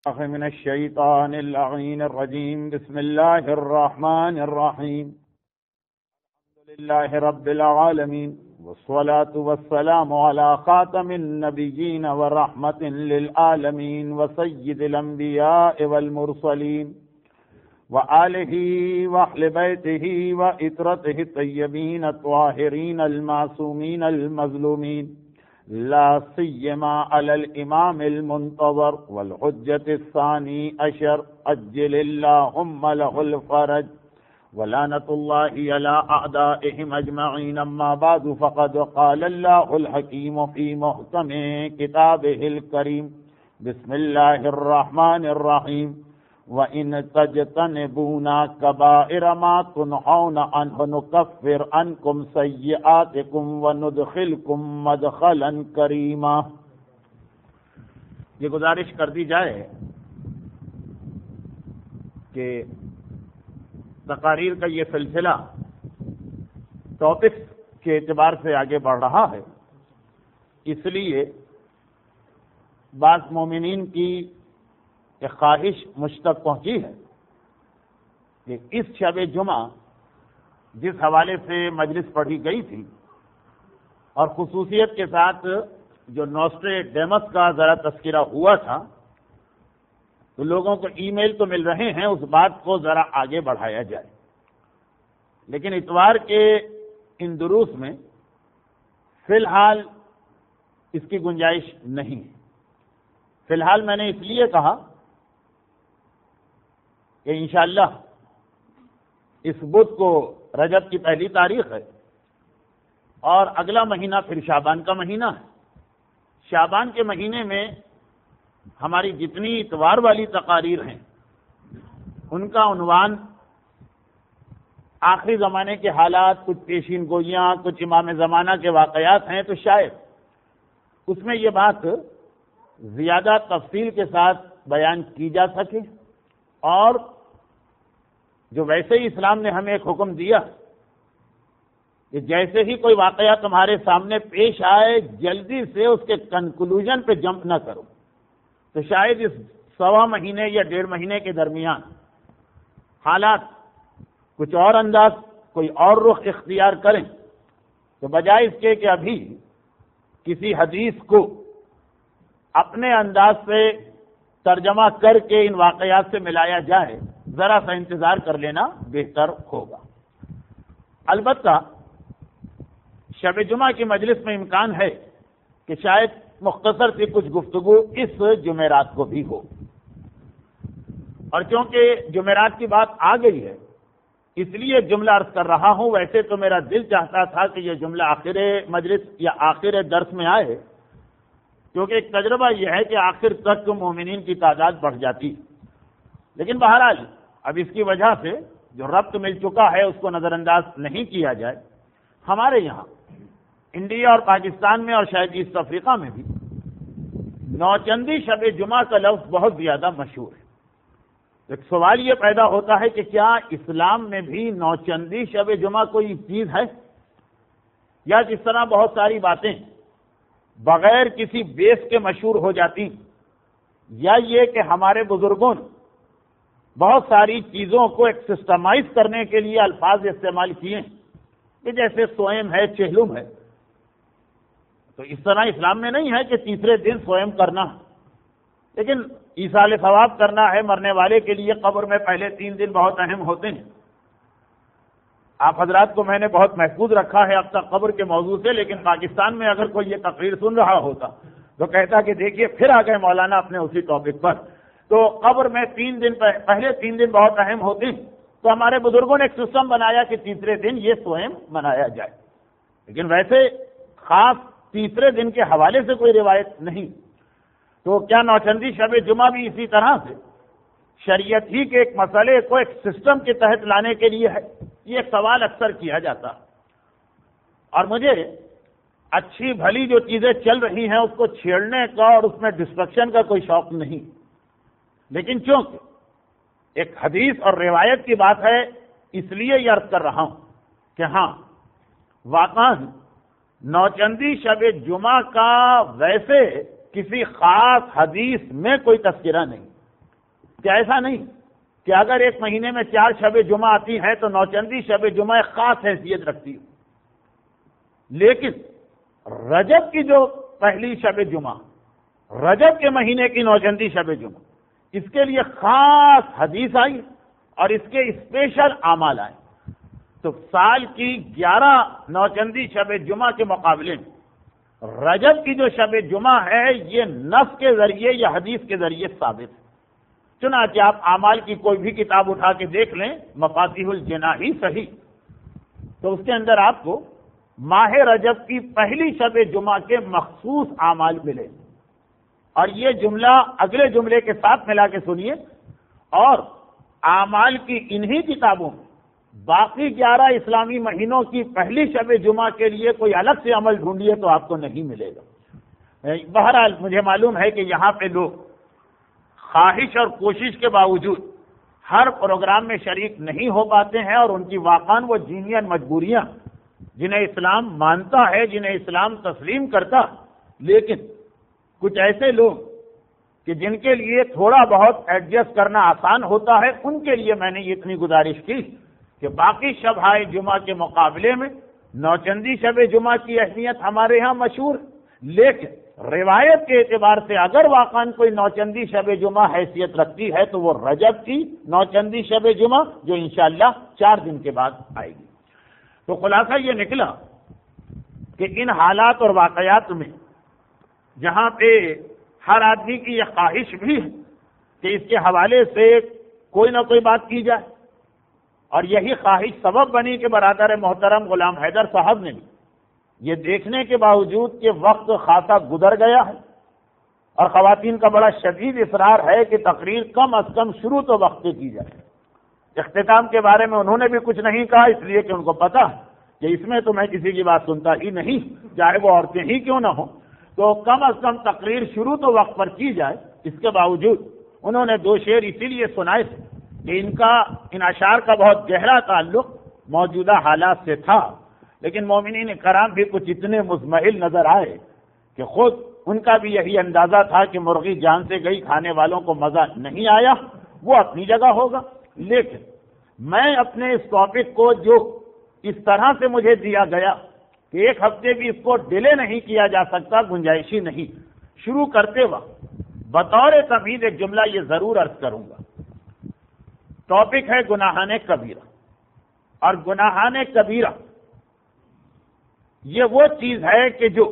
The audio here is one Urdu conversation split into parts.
من الشيطان اللعين الرجيم بسم الله الرحمن الرحيم الحمد لله رب العالمين والصلاة والسلام على خاتم النبيين ورحمة للعالمين وسيد الأنبياء والمرسلين وآله وأهل بيته وإترته الطيبين الطاهرين المعصومين المظلومين لا سيما على الإمام المنتظر والحجة الثاني عشر أجل اللهم له الفرج ولعنة الله على أعدائهم أجمعين. أما بعد فقد قال الله الحكيم في محكم كتابه الكريم بسم الله الرحمن الرحيم وَإِن تَجْتَنِبُوا كَبَائِرَ مَا تُنْهَوْنَ عَنْهُ نُكَفِّرْ عَنْكُمْ سَيِّئَاتِكُمْ وَنُدْخِلْكُمْ مَدْخَلًا كَرِيمًا. یہ گزارش کر دی جائے کہ تقاریر کا یہ سلسلہ ٹاپکس کے اعتبار سے آگے بڑھ رہا ہے، اس لیے بعض مومنین کی ایک خواہش مجھ تک پہنچی ہے کہ اس شب جمعہ جس حوالے سے مجلس پڑھی گئی تھی اور خصوصیت کے ساتھ جو نوسٹریڈیمس کا ذرا تذکرہ ہوا تھا، تو لوگوں کو ای میل تو مل رہے ہیں، اس بات کو ذرا آگے بڑھایا جائے. لیکن اتوار کے ان دروس میں فی الحال اس کی گنجائش نہیں ہے. فی الحال میں نے اس لیے کہا کہ انشاءاللہ اس بدھ کو رجب کی پہلی تاریخ ہے اور اگلا مہینہ پھر شعبان کا مہینہ ہے. شعبان کے مہینے میں ہماری جتنی اتوار والی تقاریر ہیں ان کا عنوان آخری زمانے کے حالات، کچھ پیشین گوئیاں، کچھ امام زمانہ کے واقعات ہیں، تو شاید اس میں یہ بات زیادہ تفصیل کے ساتھ بیان کی جا سکے. اور جو ویسے ہی اسلام نے ہمیں ایک حکم دیا کہ جیسے ہی کوئی واقعہ تمہارے سامنے پیش آئے جلدی سے اس کے کنکلوژن پہ جمپ نہ کرو، تو شاید اس سوا مہینے یا 1.5 مہینے کے درمیان حالات کچھ اور انداز، کوئی اور رخ اختیار کریں، تو بجائے اس کے کہ ابھی کسی حدیث کو اپنے انداز سے ترجمہ کر کے ان واقعات سے ملایا جائے، ذرا سا انتظار کر لینا بہتر ہوگا. البتہ شب جمعہ کی مجلس میں امکان ہے کہ شاید مختصر سی کچھ گفتگو اس جمعرات کو بھی ہو، اور چونکہ جمعرات کی بات آ گئی ہے اس لیے جملہ عرض کر رہا ہوں. ویسے تو میرا دل چاہتا تھا کہ یہ جملہ آخر مجلس یا آخر درس میں آئے، کیونکہ ایک تجربہ یہ ہے کہ آخر تک مومنین کی تعداد بڑھ جاتی، لیکن بہرحال اب اس کی وجہ سے جو ربط مل چکا ہے اس کو نظر انداز نہیں کیا جائے. ہمارے یہاں انڈیا اور پاکستان میں اور شاید ایسٹ افریقہ میں بھی نوچندی شب جمعہ کا لفظ بہت زیادہ مشہور ہے. ایک سوال یہ پیدا ہوتا ہے کہ کیا اسلام میں بھی نوچندی شب جمعہ کوئی چیز ہے، یا جس طرح بہت ساری باتیں بغیر کسی بیس کے مشہور ہو جاتی، یا یہ کہ ہمارے بزرگوں نے بہت ساری چیزوں کو ایک سسٹمائز کرنے کے لیے الفاظ استعمال کیے کہ جیسے سوئم ہے، چہلم ہے. تو اس طرح اسلام میں نہیں ہے کہ تیسرے دن سوئم کرنا، لیکن ایصال ثواب کرنا ہے مرنے والے کے لیے. قبر میں پہلے 3 دن بہت اہم ہوتے ہیں. آپ حضرات کو میں نے بہت محفوظ رکھا ہے اب تک قبر کے موضوع سے، لیکن پاکستان میں اگر کوئی یہ تقریر سن رہا ہوتا تو کہتا کہ دیکھیے پھر آ گئے مولانا اپنے اسی ٹاپک پر. تو قبر میں 3 دن پہلے 3 دن بہت اہم ہوتے ہیں، تو ہمارے بزرگوں نے ایک سسٹم بنایا کہ تیسرے دن یہ سوئم منایا جائے. لیکن ویسے خاص تیسرے دن کے حوالے سے کوئی روایت نہیں. تو کیا نوچندی شب جمعہ بھی اسی طرح سے شریعت ہی کے ایک مسئلے کو ایک سسٹم کے تحت لانے کے لیے ہے؟ یہ ایک سوال اکثر کیا جاتا. اور مجھے اچھی بھلی جو چیزیں چل رہی ہیں اس کو چھیڑنے کا اور اس میں ڈسٹرکشن کا کوئی شوق نہیں، لیکن چونکہ ایک حدیث اور روایت کی بات ہے اس لیے یہ عرض کر رہا ہوں کہ ہاں واقعا نوچندی شب جمعہ کا ویسے کسی خاص حدیث میں کوئی تذکرہ نہیں، کہ ایسا نہیں کہ اگر ایک مہینے میں 4 شب جمعہ آتی ہیں تو نوچندی شب جمعہ ایک خاص حیثیت رکھتی ہے، لیکن رجب کی جو پہلی شب جمعہ، رجب کے مہینے کی نوچندی شب جمعہ، اس کے لیے خاص حدیث آئی اور اس کے اسپیشل اعمال آئے۔ تو سال کی 11 نوچندی شب جمعہ کے مقابلے میں رجب کی جو شب جمعہ ہے یہ نص کے ذریعے یا حدیث کے ذریعے ثابت ہے۔ چنانچہ آپ اعمال کی کوئی بھی کتاب اٹھا کے دیکھ لیں، مفاتیح الجناح ہی صحیح، تو اس کے اندر آپ کو ماہ رجب کی پہلی شب جمعہ کے مخصوص اعمال ملے، اور یہ جملہ اگلے جملے کے ساتھ ملا کے سنیے، اور اعمال کی انہی کتابوں میں باقی 11 اسلامی مہینوں کی پہلی شب جمعہ کے لیے کوئی الگ سے عمل ڈھونڈیے تو آپ کو نہیں ملے گا۔ بہرحال مجھے معلوم ہے کہ یہاں پہ لوگ خواہش اور کوشش کے باوجود ہر پروگرام میں شریک نہیں ہو پاتے ہیں، اور ان کی واقعاً وہ جینین مجبوریاں جنہیں اسلام مانتا ہے، جنہیں اسلام تسلیم کرتا، لیکن کچھ ایسے لوگ کہ جن کے لیے تھوڑا بہت ایڈجسٹ کرنا آسان ہوتا ہے، ان کے لیے میں نے یہ اتنی گزارش کی کہ باقی شبہائے جمعہ کے مقابلے میں نوچندی شب جمعہ کی اہمیت ہمارے ہاں مشہور، لیکن روایت کے اعتبار سے اگر واقعاً کوئی نوچندی شب جمعہ حیثیت رکھتی ہے تو وہ رجب کی نوچندی شب جمعہ جو انشاءاللہ 4 دن کے بعد آئے گی۔ تو خلاصہ یہ نکلا کہ ان حالات اور واقعات میں جہاں پہ ہر آدمی کی یہ خواہش بھی ہے کہ اس کے حوالے سے کوئی نہ کوئی بات کی جائے، اور یہی خواہش سبب بنی کہ برادر محترم غلام حیدر صاحب نے بھی یہ دیکھنے کے باوجود کہ وقت خاصا گزر گیا ہے اور خواتین کا بڑا شدید اصرار ہے کہ تقریر کم از کم شروع تو وقت پہ کی جائے، اختتام کے بارے میں انہوں نے بھی کچھ نہیں کہا، اس لیے کہ ان کو پتا ہے کہ اس میں تو میں کسی کی بات سنتا ہی نہیں، چاہے وہ عورتیں ہی کیوں نہ ہوں، تو کم از کم تقریر شروع تو وقت پر کی جائے۔ اس کے باوجود انہوں نے 2 شعر اسی لیے سنائے تھے کہ ان اشعار کا بہت گہرا تعلق موجودہ حالات سے تھا، لیکن مومنین کرام بھی کچھ اتنے مزمحل نظر آئے کہ خود ان کا بھی یہی اندازہ تھا کہ مرغی جان سے گئی، کھانے والوں کو مزہ نہیں آیا، وہ اپنی جگہ ہوگا، لیکن میں اپنے اس ٹاپک کو جو اس طرح سے مجھے دیا گیا کہ 1 ہفتے بھی اس کو ڈیلے نہیں کیا جا سکتا، گنجائش ہی نہیں، شروع کرتے وقت بطور تمہید ایک جملہ یہ ضرور عرض کروں گا۔ ٹاپک ہے گناہان کبیرہ، اور گناہان کبیرہ یہ وہ چیز ہے کہ جو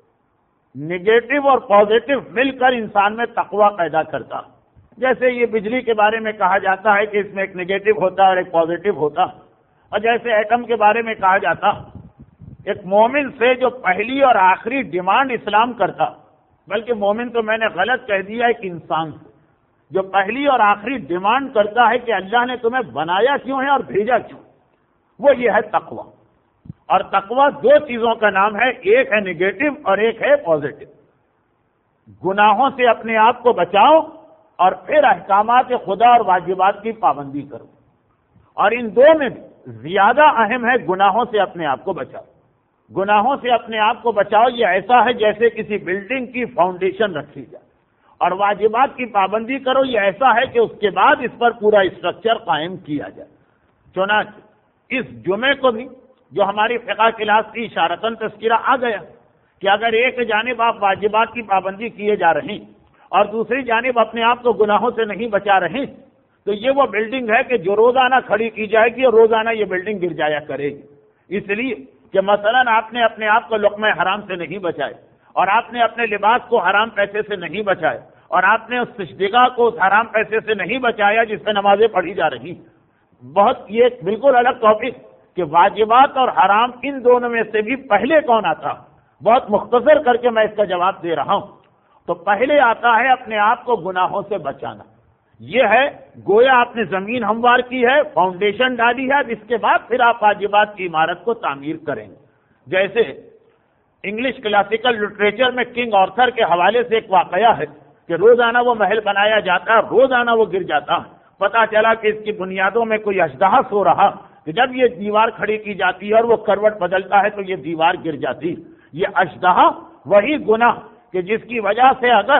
نگیٹو اور پازیٹو مل کر انسان میں تقوی پیدا کرتا، جیسے یہ بجلی کے بارے میں کہا جاتا ہے کہ اس میں ایک نگیٹو ہوتا ہے اور ایک پازیٹو ہوتا، اور جیسے ایٹم کے بارے میں کہا جاتا ایک مومن سے جو پہلی اور آخری ڈیمانڈ اسلام کرتا، بلکہ مومن تو میں نے غلط کہہ دیا، ایک انسان سے جو پہلی اور آخری ڈیمانڈ کرتا ہے کہ اللہ نے تمہیں بنایا کیوں ہے اور بھیجا کیوں، وہ یہ ہے تقوی۔ اور تقوی 2 چیزوں کا نام ہے، ایک ہے نگیٹو اور ایک ہے پازیٹو۔ گناہوں سے اپنے آپ کو بچاؤ اور پھر احکامات خدا اور واجبات کی پابندی کرو، اور ان 2 میں زیادہ اہم ہے گناہوں سے اپنے آپ کو بچاؤ۔ گناہوں سے اپنے آپ کو بچاؤ یہ ایسا ہے جیسے کسی بلڈنگ کی فاؤنڈیشن رکھی جائے، اور واجبات کی پابندی کرو یہ ایسا ہے کہ اس کے بعد اس پر پورا اسٹرکچر قائم کیا جائے۔ چنانچہ اس جمعے کو بھی جو ہماری فقہ کلاس کی اشارتاً تذکرہ آ گیا کہ اگر ایک جانب آپ واجبات کی پابندی کیے جا رہے ہیں اور دوسری جانب اپنے آپ کو گناہوں سے نہیں بچا رہے تو یہ وہ بلڈنگ ہے کہ جو روزانہ کھڑی کی جائے گی اور روزانہ یہ بلڈنگ گر جایا کرے گی، اس لیے کہ مثلاً آپ نے اپنے آپ کو لقمہ حرام سے نہیں بچائے، اور آپ نے اپنے لباس کو حرام پیسے سے نہیں بچائے، اور آپ نے اس تشدیقہ کو اس حرام پیسے سے نہیں بچایا جس پہ نمازیں پڑھی جا رہی۔ بہت یہ بالکل الگ ٹاپک کہ واجبات اور حرام ان دونوں میں سے بھی پہلے کون آتا، بہت مختصر کر کے میں اس کا جواب دے رہا ہوں۔ تو پہلے آتا ہے اپنے آپ کو گناہوں سے بچانا، یہ ہے گویا آپ نے زمین ہموار کی ہے، فاؤنڈیشن ڈالی ہے، اس کے بعد پھر آپ واجبات کی عمارت کو تعمیر کریں گے۔ جیسے انگلش کلاسیکل لٹریچر میں کنگ آرتھر کے حوالے سے ایک واقعہ ہے کہ روزانہ وہ محل بنایا جاتا ہے، روزانہ وہ گر جاتا ہے، پتا چلا کہ اس کی بنیادوں میں کوئی اژدہا سو رہا کہ جب یہ دیوار کھڑی کی جاتی ہے اور وہ کروٹ بدلتا ہے تو یہ دیوار گر جاتی۔ یہ اژدہا وہی گناہ کہ جس کی وجہ سے اگر ہم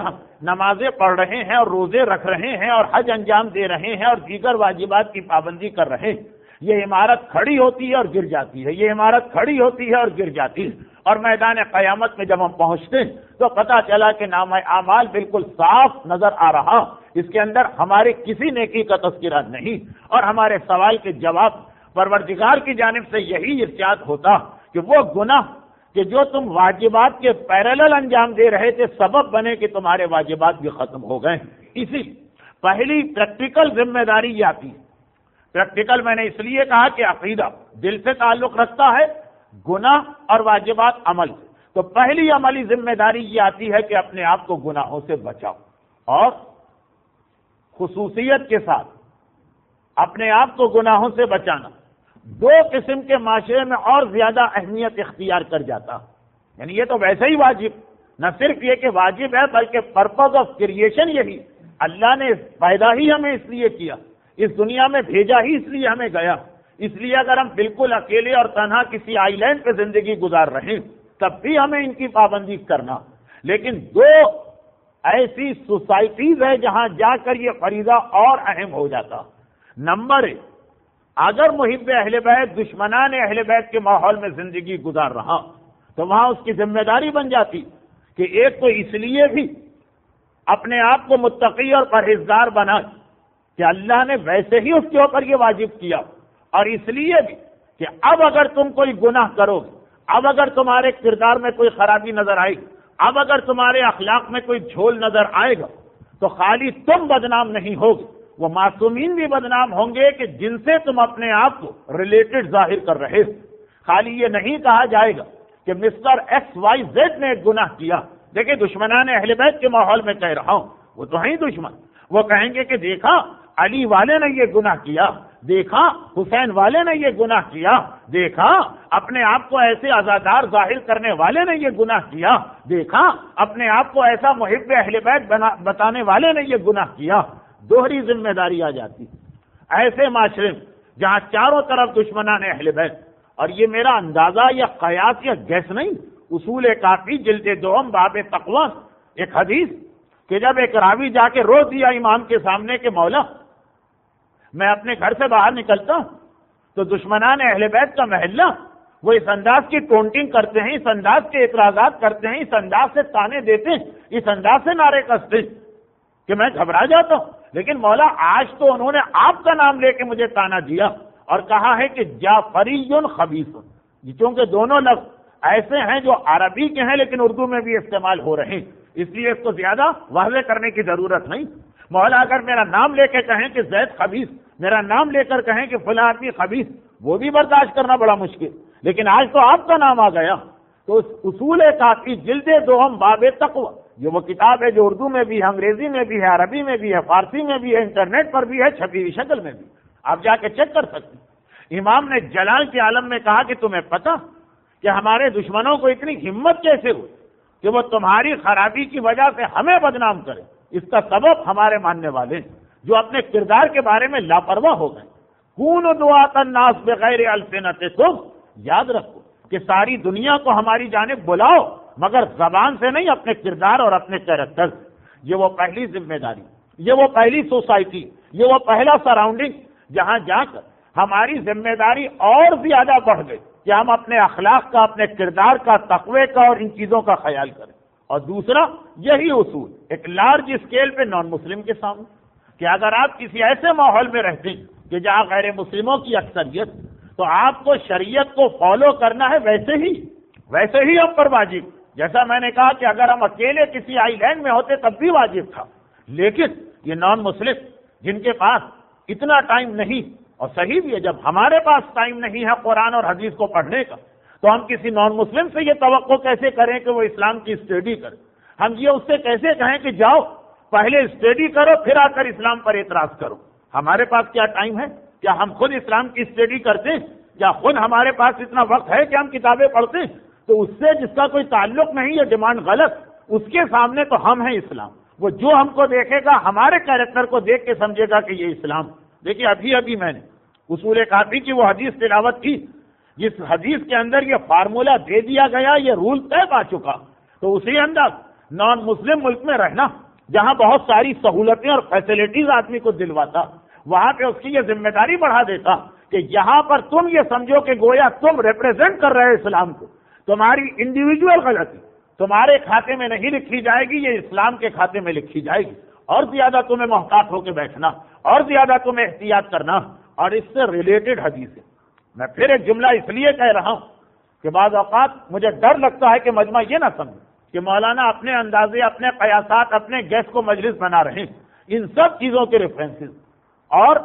نمازیں پڑھ رہے ہیں اور روزے رکھ رہے ہیں اور حج انجام دے رہے ہیں اور دیگر واجبات کی پابندی کر رہے ہیں، یہ عمارت کھڑی ہوتی ہے اور گر جاتی ہے، یہ عمارت کھڑی ہوتی ہے اور گر جاتی ہے، اور میدان قیامت میں جب ہم پہنچتے ہیں تو پتہ چلا کہ نامہ اعمال بالکل صاف نظر آ رہا، اس کے اندر ہمارے کسی نیکی کا تذکرہ نہیں، اور ہمارے سوال کے جواب پروردگار کی جانب سے یہی ارشاد ہوتا کہ وہ گناہ کہ جو تم واجبات کے پیرالل انجام دے رہے تھے سبب بنے کہ تمہارے واجبات بھی ختم ہو گئے۔ اسی پہلی پریکٹیکل ذمہ داری یہ آتی ہے۔ پریکٹیکل میں نے اس لیے کہا کہ عقیدہ دل سے تعلق رکھتا ہے، گناہ اور واجبات عمل سے، تو پہلی عملی ذمہ داری یہ آتی ہے کہ اپنے آپ کو گناہوں سے بچاؤ، اور خصوصیت کے ساتھ اپنے آپ کو گناہوں سے بچانا دو قسم کے معاشرے میں اور زیادہ اہمیت اختیار کر جاتا، یعنی یہ تو ویسے ہی واجب، نہ صرف یہ کہ واجب ہے بلکہ پرپز آف کریشن یہی، اللہ نے پیدا ہی ہمیں اس لیے کیا، اس دنیا میں بھیجا ہی اس لیے ہمیں گیا، اس لیے اگر ہم بالکل اکیلے اور تنہا کسی آئی لینڈ پہ زندگی گزار رہے تب بھی ہمیں ان کی پابندی کرنا، لیکن دو ایسی سوسائٹیز ہے جہاں جا کر یہ فریضہ اور اہم ہو جاتا۔ نمبر ایک، اگر محب اہل بیت دشمنان اہل بیت کے ماحول میں زندگی گزار رہا تو وہاں اس کی ذمہ داری بن جاتی کہ ایک تو اس لیے بھی اپنے آپ کو متقی اور پرہیزگار بنا کہ اللہ نے ویسے ہی اس کے اوپر یہ واجب کیا، اور اس لیے بھی کہ اب اگر تم کوئی گناہ کرو گے، اب اگر تمہارے کردار میں کوئی خرابی نظر آئے گی، اب اگر تمہارے اخلاق میں کوئی جھول نظر آئے گا تو خالی تم بدنام نہیں ہوگے، وہ معصومین بھی بدنام ہوں گے کہ جن سے تم اپنے آپ کو ریلیٹڈ ظاہر کر رہے ہو۔ خالی یہ نہیں کہا جائے گا کہ مسٹر ایکس وائی زیڈ نے ایک گناہ کیا، دیکھیں دشمنان اہل بیت کے ماحول میں کہہ رہا ہوں، وہ تو ہیں دشمن، وہ کہیں گے کہ دیکھا علی والے نے یہ گناہ کیا، دیکھا حسین والے نے یہ گناہ کیا، دیکھا اپنے آپ کو ایسے عزادار ظاہر کرنے والے نے یہ گناہ کیا، دیکھا اپنے آپ کو ایسا محب اہل بیت بتانے والے نے یہ گناہ کیا۔ دوہری ذمہ داری آ جاتی ایسے معاشرے میں جہاں چاروں طرف دشمنان اہل بیت، اور یہ میرا اندازہ یا قیاس یا گیس نہیں، اصول کافی جلد دوم باب تقوی ایک حدیث کہ جب ایک راوی جا کے رو دیا امام کے سامنے کہ مولا میں اپنے گھر سے باہر نکلتا ہوں تو دشمنان اہل بیت کا محلہ وہ اس انداز کی ٹونٹنگ کرتے ہیں، اس انداز کے اعتراضات کرتے ہیں، اس انداز سے تانے دیتے ہیں، اس انداز سے نعرے کستے ہیں کہ میں گھبرا جاتا ہوں، لیکن مولا آج تو انہوں نے آپ کا نام لے کے مجھے تانا دیا اور کہا ہے کہ جعفری خبیث، چونکہ دونوں لفظ ایسے ہیں جو عربی کے ہیں لیکن اردو میں بھی استعمال ہو رہے ہیں، اس لیے اس کو زیادہ واضح کرنے کی ضرورت نہیں۔ مولا اگر میرا نام لے کے کہیں کہ زید خبیث، میرا نام لے کر کہیں کہ فلاں آدمی خبیث، وہ بھی برداشت کرنا بڑا مشکل، لیکن آج تو آپ کا نام آ گیا۔ تو اس اصول کافی جلد دوم باب تقوی، یہ وہ کتاب ہے جو اردو میں بھی ہے، انگریزی میں بھی ہے، عربی میں بھی ہے، فارسی میں بھی ہے، انٹرنیٹ پر بھی ہے، چھپی ہوئی شکل میں بھی، آپ جا کے چیک کر سکتے ہیں۔ امام نے جلال کے عالم میں کہا کہ تمہیں پتہ کہ ہمارے دشمنوں کو اتنی ہمت کیسے ہوئی کہ وہ تمہاری خرابی کی وجہ سے ہمیں بدنام کرے؟ اس کا سبب ہمارے ماننے والے جو اپنے کردار کے بارے میں لاپرواہ ہو گئے۔ کون دعات الناس بغیر السنتکم، یاد رکھو کہ ساری دنیا کو ہماری جانب بلاؤ مگر زبان سے نہیں، اپنے کردار اور اپنے کیریکٹر سے۔ یہ وہ پہلی ذمہ داری، یہ وہ پہلی سوسائٹی، یہ وہ پہلا سراؤنڈنگ جہاں جا کر ہماری ذمہ داری اور زیادہ بڑھ گئی کہ ہم اپنے اخلاق کا، اپنے کردار کا، تقوی کا اور ان چیزوں کا خیال کریں۔ اور دوسرا یہی اصول ایک لارج اسکیل پہ نان مسلم کے سامنے کہ اگر آپ کسی ایسے ماحول میں رہتے ہیں کہ جہاں غیر مسلموں کی اکثریت، تو آپ کو شریعت کو فالو کرنا ہے ویسے ہی ہم پر واجب، جیسا میں نے کہا کہ اگر ہم اکیلے کسی آئی لینڈ میں ہوتے تب بھی واجب تھا، لیکن یہ نان مسلم جن کے پاس اتنا ٹائم نہیں، اور صحیح بھی ہے جب ہمارے پاس ٹائم نہیں ہے قرآن اور حدیث کو پڑھنے کا تو ہم کسی نان مسلم سے یہ توقع کیسے کریں کہ وہ اسلام کی اسٹڈی کرے؟ ہم یہ اس سے کیسے کہیں کہ جاؤ پہلے اسٹڈی کرو پھر آ کر اسلام پر اعتراض کرو؟ ہمارے پاس کیا ٹائم ہے؟ کیا ہم خود اسلام کی اسٹڈی کرتے ہیں؟ کیا خود ہمارے پاس اتنا وقت ہے کہ ہم کتابیں پڑھتے ہیں؟ تو اس سے جس کا کوئی تعلق نہیں، یہ ڈیمانڈ غلط، اس کے سامنے تو ہم ہیں اسلام۔ وہ جو ہم کو دیکھے گا ہمارے کیریکٹر کو دیکھ کے سمجھے گا کہ یہ اسلام۔ دیکھیے ابھی میں نے اصول کافی کی وہ حدیث تلاوت کی جس حدیث کے اندر یہ فارمولہ دے دیا گیا، یہ رول طے پا چکا، تو اسی انداز نان مسلم ملک میں رہنا جہاں بہت ساری سہولتیں اور فیسلٹیز آدمی کو دلواتا، وہاں پہ اس کی یہ ذمہ داری بڑھا دیتا کہ یہاں پر تم یہ سمجھو کہ گویا تم ریپرزینٹ کر رہے اسلام کو، تمہاری انڈیویجول غلطی تمہارے کھاتے میں نہیں لکھی جائے گی، یہ اسلام کے کھاتے میں لکھی جائے گی، اور زیادہ تمہیں محتاط ہو کے بیٹھنا، اور زیادہ تمہیں احتیاط کرنا۔ اور اس سے ریلیٹڈ حدیث ہے، میں پھر ایک جملہ اس لیے کہہ رہا ہوں کہ بعض اوقات مجھے ڈر لگتا ہے کہ مجمع یہ نہ سمجھے کہ مولانا اپنے اندازے، اپنے قیاسات، اپنے گیس کو مجلس بنا رہے ہیں۔ ان سب چیزوں کے ریفرنسز، اور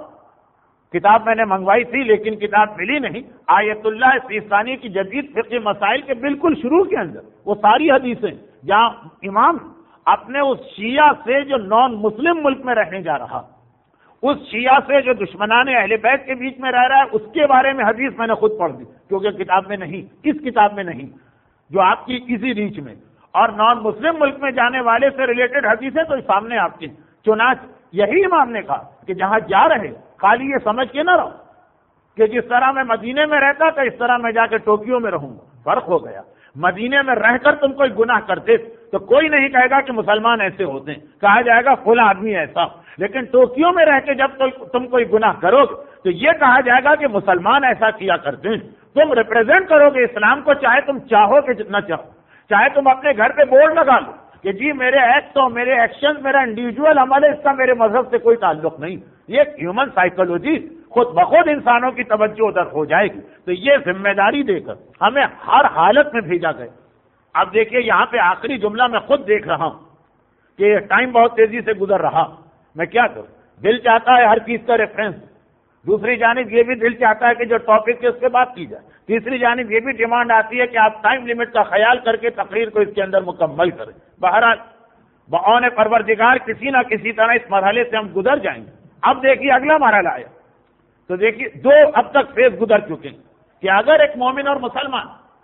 کتاب میں نے منگوائی تھی لیکن کتاب ملی نہیں، آیت اللہ سیستانی کی جدید فقہی مسائل کے بالکل شروع کے اندر وہ ساری حدیثیں جہاں امام اپنے اس شیعہ سے جو نان مسلم ملک میں رہنے جا رہا، اس شیعہ سے جو دشمنان اہل بیت کے بیچ میں رہ رہا ہے، اس کے بارے میں حدیث میں نے خود پڑھ دی، کیونکہ کتاب میں نہیں، اس کتاب میں نہیں جو آپ کی اسی ریچ میں، اور نان مسلم ملک میں جانے والے سے ریلیٹڈ حدیثیں تو سامنے آپ کی۔ چنانچہ یہی امام نے کہا کہ جہاں جا رہے خالی یہ سمجھ کے نہ رہو کہ جس طرح میں مدینے میں رہتا تھا اس طرح میں جا کے ٹوکیو میں رہوں گا، فرق ہو گیا۔ مدینے میں رہ کر تم کوئی گناہ کرتے تو کوئی نہیں کہے گا کہ مسلمان ایسے ہوتے ہیں، کہا جائے گا فلاں آدمی ایسا، لیکن ٹوکیو میں رہ کے جب تم کوئی گناہ کرو گے تو یہ کہا جائے گا کہ مسلمان ایسا کیا کرتے ہیں۔ تم ریپرزینٹ کرو گے اسلام کو، چاہے تم چاہو کہ جتنا چاہو، چاہے تم اپنے گھر پہ بورڈ لگا لو کہ جی میرے ایکٹس اور میرے ایکشن، میرا انڈیویجول عمل ہے، اس کا میرے مذہب سے کوئی تعلق نہیں۔ یہ ہیومن سائیکولوجی خود بخود انسانوں کی توجہ ادھر ہو جائے گی۔ تو یہ ذمہ داری دے کر ہمیں ہر حالت میں بھیجا گیا۔ اب دیکھیے یہاں پہ آخری جملہ میں خود دیکھ رہا ہوں کہ ٹائم بہت تیزی سے گزر رہا، میں کیا کروں؟ دل چاہتا ہے ہر چیز کا ریفرنس، دوسری جانب یہ بھی دل چاہتا ہے کہ جو ٹاپک ہے اس پہ بات کی جائے، تیسری جانب یہ بھی ڈیمانڈ آتی ہے کہ آپ ٹائم لمٹ کا خیال کر کے تقریر کو اس کے اندر مکمل کریں۔ بہرحال بعون پروردگار کسی نہ کسی طرح اس مرحلے سے ہم گزر جائیں گے۔ اب دیکھیے اگلا مرحلہ آیا، تو دیکھیے دو اب تک فیز گزر چکے ہیں کہ اگر ایک مومن اور مسلمان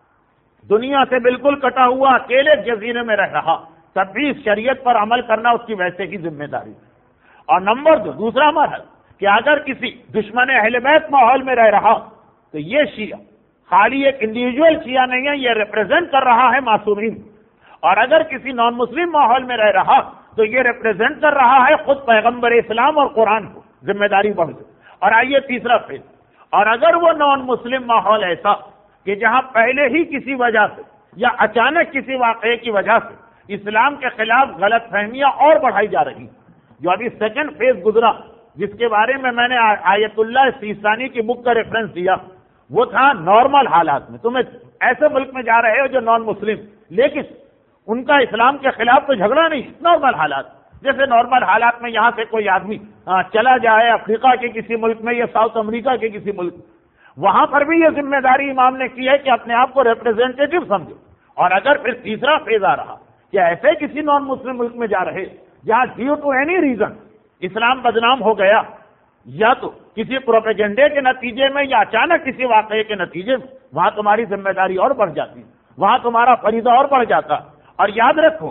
دنیا سے بالکل کٹا ہوا اکیلے جزیرے میں رہ رہا، تب بھی اس شریعت پر عمل کرنا اس کی ویسے کی ذمہ داری۔ اور نمبر دو، دوسرا مرحلہ کہ اگر کسی دشمن اہل بیت ماحول میں رہ رہا تو یہ شیعہ خالی ایک انڈیویجول شیعہ نہیں ہے، یہ ریپرزینٹ کر رہا ہے معصومین، اور اگر کسی نان مسلم ماحول میں رہ رہا تو یہ ریپرزینٹ کر رہا ہے خود پیغمبر اسلام اور قرآن کو، ذمہ داری بڑھ گئی۔ اور آئیے تیسرا فیز، اور اگر وہ نان مسلم ماحول ایسا کہ جہاں پہلے ہی کسی وجہ سے یا اچانک کسی واقعے کی وجہ سے اسلام کے خلاف غلط فہمیاں اور بڑھائی جا رہی، جو ابھی سیکنڈ فیز گزرا جس کے بارے میں نے آیت اللہ سیستانی کی بک کا ریفرنس دیا، وہ تھا نارمل حالات میں تمہیں ایسے ملک میں جا رہے ہو جو نان مسلم، لیکن ان کا اسلام کے خلاف تو جھگڑا نہیں، نارمل حالات، جیسے نارمل حالات میں یہاں سے کوئی آدمی چلا جائے افریقہ کے کسی ملک میں یا ساؤتھ امریکہ کے کسی ملک میں، وہاں پر بھی یہ ذمہ داری امام نے کی ہے کہ اپنے آپ کو ریپرزینٹیٹو سمجھو۔ اور اگر پھر تیسرا فیز آ رہا کہ ایسے کسی نان مسلم ملک میں جا رہے جہاں ڈیو ٹو اینی ریزن اسلام بدنام ہو گیا، یا تو کسی پروپیگنڈے کے نتیجے میں یا اچانک کسی واقعے کے نتیجے میں، وہاں تمہاری ذمہ داری اور بڑھ جاتی، وہاں تمہارا فریضہ اور بڑھ جاتا۔ اور یاد رکھو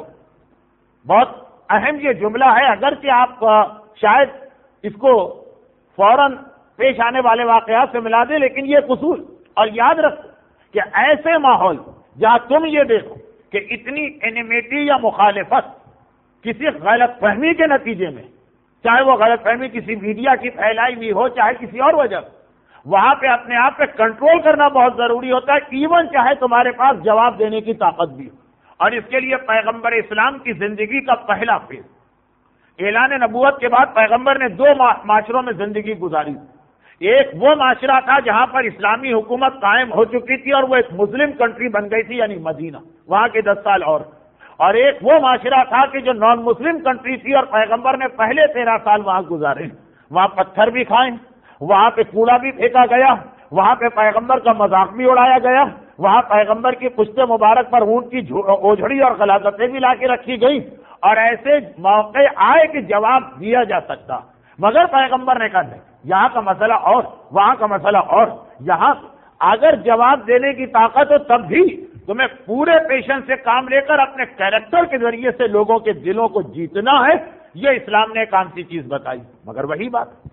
بہت اہم یہ جملہ ہے، اگرچہ آپ شاید اس کو فوراً پیش آنے والے واقعات سے ملا دیں، لیکن یہ اصول اور یاد رکھو کہ ایسے ماحول جہاں تم یہ دیکھو کہ اتنی اینیمیٹی یا مخالفت کسی غلط فہمی کے نتیجے میں، چاہے وہ غلط فہمی کسی میڈیا کی پھیلائی ہوئی ہو چاہے کسی اور وجہ، وہاں پہ اپنے آپ پہ کنٹرول کرنا بہت ضروری ہوتا ہے، ایون چاہے تمہارے پاس جواب دینے کی طاقت بھی ہو۔ اور اس کے لیے پیغمبر اسلام کی زندگی کا پہلا فیز، اعلان نبوت کے بعد پیغمبر نے دو معاشروں میں زندگی گزاری۔ ایک وہ معاشرہ تھا جہاں پر اسلامی حکومت قائم ہو چکی تھی اور وہ ایک مسلم کنٹری بن گئی تھی، یعنی مدینہ، وہاں کے 10 سال اور ایک وہ معاشرہ تھا کہ جو نان مسلم کنٹری تھی اور پیغمبر نے پہلے 13 سال وہاں گزارے، وہاں پتھر بھی کھائے، وہاں پہ کوڑا بھی پھینکا گیا، وہاں پہ پیغمبر کا مذاق بھی اڑایا گیا، وہاں پیغمبر کی پشت مبارک پر اونٹ کی اوجھڑی اور غلاظتیں بھی لا کے رکھی گئی، اور ایسے موقع آئے کہ جواب دیا جا سکتا، مگر پیغمبر نے کہا نہیں، یہاں کا مسئلہ اور وہاں کا مسئلہ اور، یہاں اگر جواب دینے کی طاقت ہو تب بھی تمہیں پورے پیشنس سے کام لے کر اپنے کیریکٹر کے ذریعے سے لوگوں کے دلوں کو جیتنا ہے۔ یہ اسلام نے کام سی چیز بتائی، مگر وہی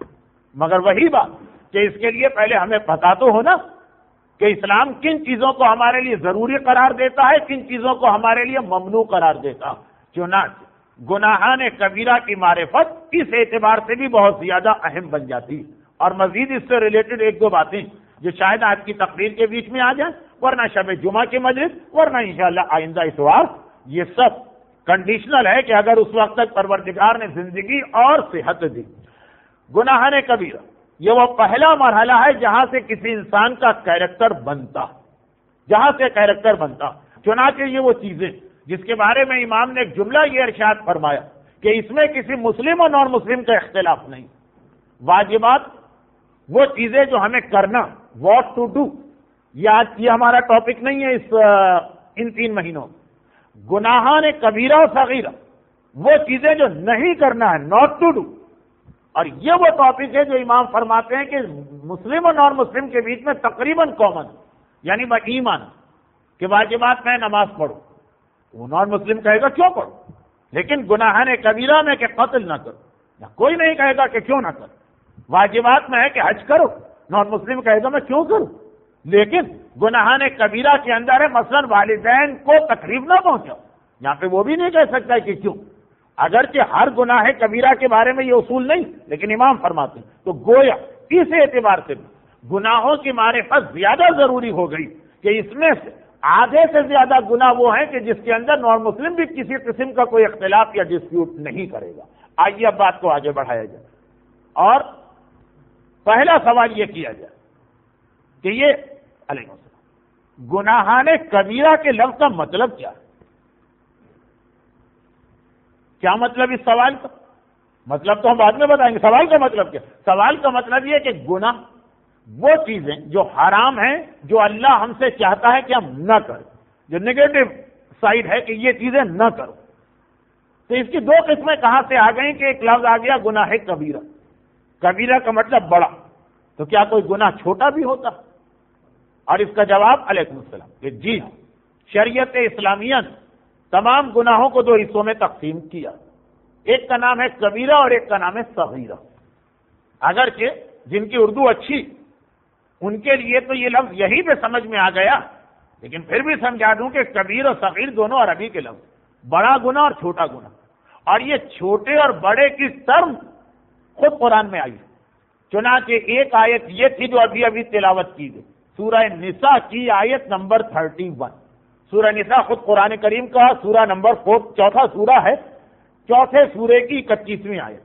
بات کہ اس کے لیے پہلے ہمیں پتا تو ہونا کہ اسلام کن چیزوں کو ہمارے لیے ضروری قرار دیتا ہے، کن چیزوں کو ہمارے لیے ممنوع قرار دیتا۔ چنانچہ گناہان کبیرہ کی معرفت اس اعتبار سے بھی بہت زیادہ اہم بن جاتی. اور مزید اس سے ریلیٹڈ ایک دو باتیں جو شاید آج کی تقریر کے بیچ میں آ جائیں، ورنہ شب جمعہ کی مجلس، ورنہ انشاءاللہ آئندہ اتوار، یہ سب کنڈیشنل ہے کہ اگر اس وقت تک پروردگار نے زندگی اور صحت دی. گناہان کبیرہ یہ وہ پہلا مرحلہ ہے جہاں سے کسی انسان کا کیریکٹر بنتا، جہاں سے کیریکٹر بنتا. چنانچہ یہ وہ چیزیں جس کے بارے میں امام نے ایک جملہ یہ ارشاد فرمایا کہ اس میں کسی مسلم اور نان مسلم کا اختلاف نہیں. واجبات وہ چیزیں جو ہمیں کرنا، واٹ ٹو ڈو، یہ ہمارا ٹاپک نہیں ہے ان 3 مہینوں. گناہان کبیرہ و صغیرہ وہ چیزیں جو نہیں کرنا ہے، ناٹ ٹو ڈو. اور یہ وہ ٹاپک ہے جو امام فرماتے ہیں کہ مسلم اور نان مسلم کے بیچ میں تقریباً کامن، یعنی ایمان کہ واجبات میں نماز پڑھو، وہ نان مسلم کہے گا کیوں پڑھو، لیکن گناہان کبیرہ میں کہ قتل نہ کرو، کوئی نہیں کہے گا کہ کیوں نہ کرو. واجبات میں ہے کہ حج کرو، نان مسلم کہے گا میں کیوں کروں. لیکن گناہان کبیرہ کے اندر ہے مثلا والدین کو تکلیف نہ پہنچاؤ، یہاں پہ وہ بھی نہیں کہہ سکتا کہ کیوں، اگرچہ ہر گناہ کبیرہ کے بارے میں یہ اصول نہیں، لیکن امام فرماتے ہیں. تو گویا اس اعتبار سے گناہوں کی معرفت زیادہ ضروری ہو گئی کہ اس میں سے آدھے سے زیادہ گناہ وہ ہیں کہ جس کے اندر نان مسلم بھی کسی قسم کا کوئی اختلاف یا ڈسپیوٹ نہیں کرے گا. آئیے اب بات کو آگے بڑھایا جائے اور پہلا سوال یہ کیا جائے کہ یہ علیہ السلام گناہان کبیرہ کے لفظ کا مطلب کیا ہے؟ کیا مطلب اس سوال کا؟ مطلب تو ہم بعد میں بتائیں گے. سوال کا مطلب کیا؟ سوال کا مطلب یہ کہ گناہ وہ چیزیں جو حرام ہیں، جو اللہ ہم سے چاہتا ہے کہ ہم نہ کریں، جو نیگیٹو سائڈ ہے کہ یہ چیزیں نہ کرو. تو اس کی 2 قسمیں کہاں سے آ گئیں کہ ایک لفظ آ گیا گناہ کبیرہ. کبیرہ کا مطلب بڑا، تو کیا کوئی گناہ چھوٹا بھی ہوتا؟ اور اس کا جواب علیکم السلام کہ جی، شریعت اسلامیہ نے تمام گناہوں کو 2 حصوں میں تقسیم کیا. ایک کا نام ہے کبیرہ اور ایک کا نام ہے صغیرہ. اگرچہ جن کی اردو اچھی ان کے لیے تو یہ لفظ یہی پہ سمجھ میں آ گیا، لیکن پھر بھی سمجھا دوں کہ کبیر اور صغیر دونوں عربی کے لفظ، بڑا گناہ اور چھوٹا گناہ. اور یہ چھوٹے اور بڑے کی ٹرم خود قرآن میں آئی. چنانچہ ایک آیت یہ تھی جو ابھی ابھی تلاوت کی گئی، سورہ نساء کی آیت نمبر 31. سورہ نساء خود قرآن کریم کا سورہ نمبر 4، چوتھا سورہ ہے، چوتھے سورے کی 21ویں آیت.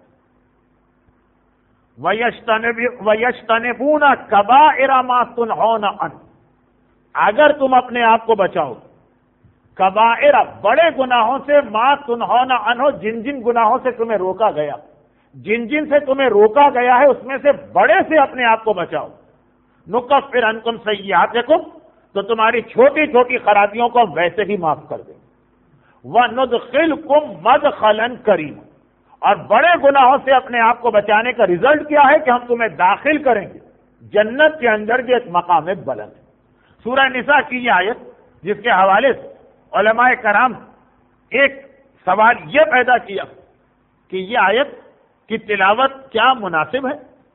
وَيَجْتَنِبُونَ كَبَائِرَ مَا تُنْهَوْنَ عَنْهُ، اگر تم اپنے آپ کو بچاؤ کبائر بڑے گناہوں سے، ما تنہون عنہ جن جن گناہوں سے تمہیں روکا گیا، جن جن سے تمہیں روکا گیا ہے اس میں سے بڑے سے اپنے آپ کو بچاؤ. نکفر عنکم سیئاتکم، تو تمہاری چھوٹی چھوٹی خرابیوں کو ہم ویسے ہی معاف کر دیں. وَنُدْخِلْكُمْ مَدْخَلًا کریما، اور بڑے گناہوں سے اپنے آپ کو بچانے کا رزلٹ کیا ہے کہ ہم تمہیں داخل کریں گے جنت کے اندر جو ایک مقام بلند ہے. سورہ نساء کی یہ آیت جس کے حوالے سے علماء کرام ایک سوال یہ پیدا کیا کہ یہ آیت کی تلاوت کیا مناسب ہے؟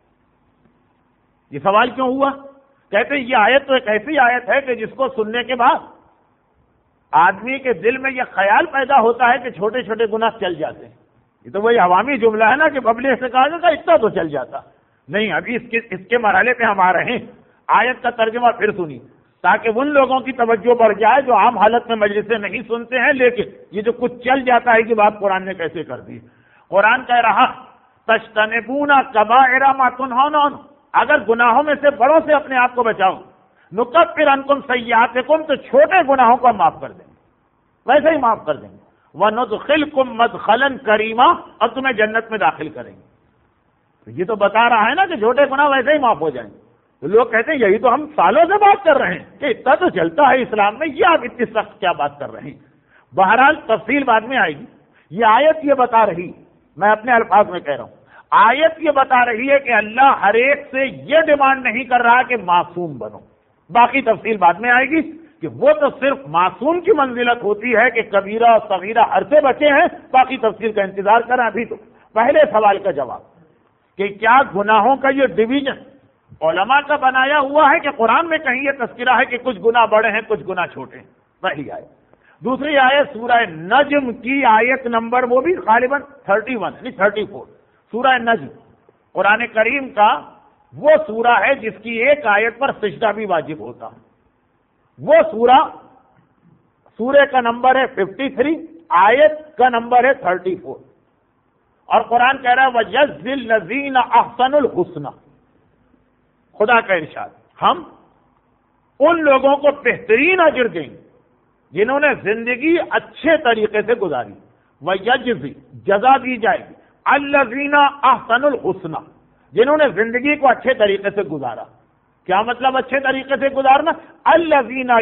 یہ سوال کیوں ہوا؟ کہتے ہیں یہ آیت تو ایک ایسی آیت ہے کہ جس کو سننے کے بعد آدمی کے دل میں یہ خیال پیدا ہوتا ہے کہ چھوٹے چھوٹے گناہ چل جاتے ہیں. یہ تو وہی عوامی جملہ ہے نا کہ پبلک سے کہا جاتا اتنا تو چل جاتا نہیں. ابھی اس کے مرحلے پہ ہم آ رہے ہیں. آیت کا ترجمہ پھر سنی تاکہ ان لوگوں کی توجہ بڑھ جائے جو عام حالت میں مجلسیں نہیں سنتے ہیں، لیکن یہ جو کچھ چل جاتا ہے کہ بات قرآن نے کیسے کر دی. قرآن کہہ رہا تجتنبون کبائر ما تنہون عنہ، اگر گناہوں میں سے بڑوں سے اپنے آپ کو بچاؤ، نکفر عنکم سیئاتکم، تو چھوٹے گناہوں کو ہم معاف کر دیں گے، ویسے ہی معاف کر دیں گے. وَنُدْخِلْكُمْ مَدْخَلًا کریما، اور تمہیں جنت میں داخل کریں گے. تو یہ تو بتا رہا ہے نا کہ چھوٹے گناہ ویسے ہی معاف ہو جائیں گے. تو لوگ کہتے ہیں یہی تو ہم سالوں سے بات کر رہے ہیں کہ اتنا تو چلتا ہے اسلام میں، یہ آپ اتنی سخت کیا بات کر رہے ہیں؟ بہرحال تفصیل بعد میں آئے گی. یہ آیت یہ بتا رہی، میں اپنے الفاظ میں کہہ رہا ہوں، آیت یہ بتا رہی ہے کہ اللہ ہر ایک سے یہ ڈیمانڈ نہیں کر رہا کہ معصوم بنو. باقی تفصیل بعد میں آئے گی کہ وہ تو صرف معصوم کی منزلت ہوتی ہے کہ کبیرہ اور صغیرہ ہر سے بچے ہیں. باقی تفصیل کا انتظار کریں. ابھی تو پہلے سوال کا جواب کہ کیا گناہوں کا یہ ڈویژن علماء کا بنایا ہوا ہے کہ قرآن میں کہیں یہ تذکرہ ہے کہ کچھ گناہ بڑے ہیں کچھ گناہ چھوٹے ہیں؟ وہی آئے دوسری آیت سورہ نجم کی آیت نمبر وہ بھی غالباً 31 یعنی 34. سورہ نجم قرآن کریم کا وہ سورہ ہے جس کی ایک آیت پر سجدہ بھی واجب ہوتا. وہ سورہ کا نمبر ہے 53, آیت کا نمبر ہے 34. اور قرآن کہہ رہا ہے وَيَجْزِي الَّذِينَ أَحْسَنُوا الْحُسْنَى. خدا کا ارشاد ہم ان لوگوں کو بہترین اجر دیں گے جنہوں نے زندگی اچھے طریقے سے گزاری. وَيَجْزِي جزا دی جائے گی الَّذِينَ أَحْسَنُوا الْحُسْنَى جنہوں نے زندگی کو اچھے طریقے سے گزارا. کیا مطلب اچھے طریقے سے گزارنا؟ الَّذِينَ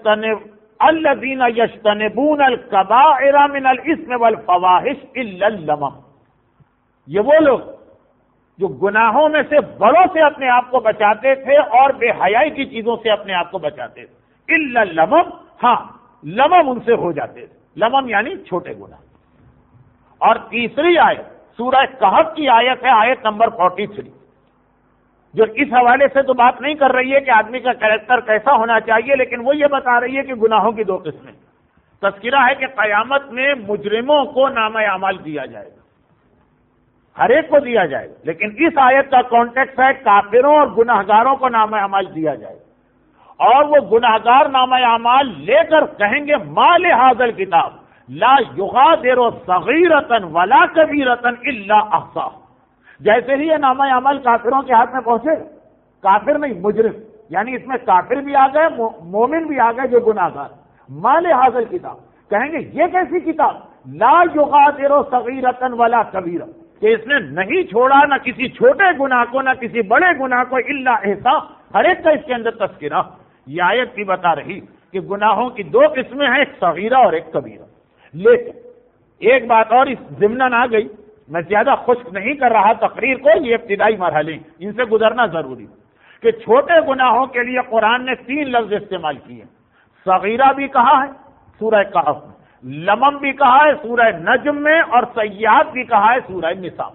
يَجْتَنِبُونَ الْكَبَائِرَ مِنَ الْإِثْمِ وَالْفَوَاحِشِ إِلَّا اللَّمَمَ. یہ وہ لوگ جو گناہوں میں سے بڑوں سے اپنے آپ کو بچاتے تھے اور بے حیائی کی چیزوں سے اپنے آپ کو بچاتے تھے. الا اللمم, ہاں لمم ان سے ہو جاتے تھے. لمم یعنی چھوٹے گناہ. اور تیسری آیت سورہ کہف کی آیت ہے, آیت نمبر 43, جو اس حوالے سے تو بات نہیں کر رہی ہے کہ آدمی کا کریکٹر کیسا ہونا چاہیے, لیکن وہ یہ بتا رہی ہے کہ گناہوں کی 2 قسمیں. تذکرہ ہے کہ قیامت میں مجرموں کو نامہ اعمال دیا جائے گا, ہر ایک کو دیا جائے گا, لیکن اس آیت کا کانٹیکس ہے کافروں اور گناہگاروں کو نامہ اعمال دیا جائے گا. اور وہ گناہگار نامہ اعمال لے کر کہیں گے ما لہذا الکتاب لا یغادر صغیرۃ ولا کبیرۃ الا احصاها. جیسے ہی یہ نامہ اعمال کافروں کے ہاتھ میں پہنچے, کافر نہیں مجرم, یعنی اس میں کافر بھی آ گئے, مومن بھی آ گئے جو گناہگار. ما لہذا الکتاب کہیں گے یہ کیسی کتاب لا یغادر صغیرۃ ولا کبیرۃ, کہ اس نے نہیں چھوڑا نہ کسی چھوٹے گناہ کو نہ کسی بڑے گناہ کو, الا احصاء, ہر ایک کا اس کے اندر تذکرہ. یہ آیت بھی بتا رہی کہ گناہوں کی 2 قسمیں ہیں, ایک صغیرہ اور ایک کبیرہ. لیکن ایک بات اور اس ضمناً آ گئی, میں زیادہ خشک نہیں کر رہا تقریر کو, یہ ابتدائی مرحلے ان سے گزرنا ضروری, کہ چھوٹے گناہوں کے لیے قرآن نے 3 لفظ استعمال کیے. صغیرہ بھی کہا ہے سورہ کہف میں, لمم بھی کہا ہے سورہ نجم میں, اور سیئات بھی کہا ہے سورہ نساء.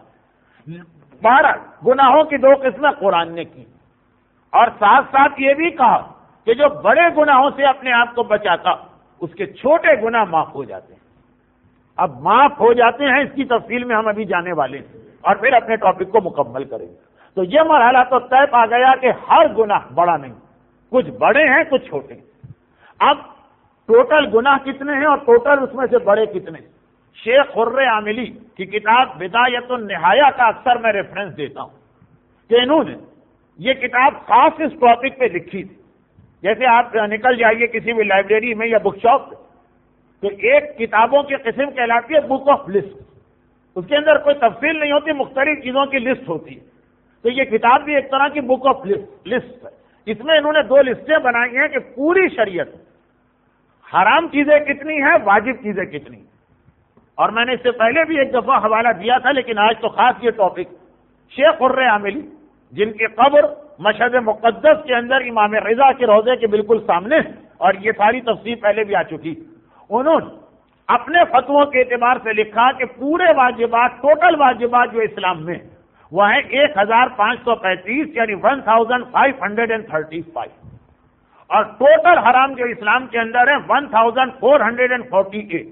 12 گناہوں کی 2 قسمیں قرآن نے کی, اور ساتھ ساتھ یہ بھی کہا کہ جو بڑے گناہوں سے اپنے آپ کو بچاتا اس کے چھوٹے گناہ معاف ہو جاتے ہیں. اب معاف ہو جاتے ہیں, اس کی تفصیل میں ہم ابھی جانے والے ہیں, اور پھر اپنے ٹاپک کو مکمل کریں گے. تو یہ مرحلہ تو طے پا گیا کہ ہر گناہ بڑا نہیں, کچھ بڑے ہیں کچھ چھوٹے ہیں. اب ٹوٹل گناہ کتنے ہیں اور ٹوٹل اس میں سے بڑے کتنے؟ شیخ خر عاملی کی کتاب بدایت النہایہ کا اکثر میں ریفرنس دیتا ہوں کہ انہوں نے یہ کتاب خاص اس ٹاپک پہ لکھی تھی. جیسے آپ نکل جائیے کسی بھی لائبریری میں یا بک شاپ پہ, تو ایک کتابوں کی قسم کہلاتی ہے بک آف لسٹ. اس کے اندر کوئی تفصیل نہیں ہوتی, مختلف چیزوں کی لسٹ ہوتی ہے. تو یہ کتاب بھی ایک طرح کی بک آف لسٹ ہے. اس میں انہوں نے 2 لسٹیں بنائی ہیں کہ پوری شریعت حرام چیزیں کتنی ہیں, واجب چیزیں کتنی ہیں. اور میں نے اس سے پہلے بھی ایک دفعہ حوالہ دیا تھا, لیکن آج تو خاص یہ ٹاپک. شیخ خر عاملی جن کی قبر مشہد مقدس کے اندر امام رضا کے روضے کے بالکل سامنے ہے, اور یہ ساری تفصیل پہلے بھی آ چکی, انہوں نے اپنے فتووں کے اعتبار سے لکھا کہ پورے واجبات, ٹوٹل واجبات جو اسلام میں وہ ہیں 1535 یعنی 1535, اور ٹوٹل حرام جو اسلام کے اندر ہے 1448,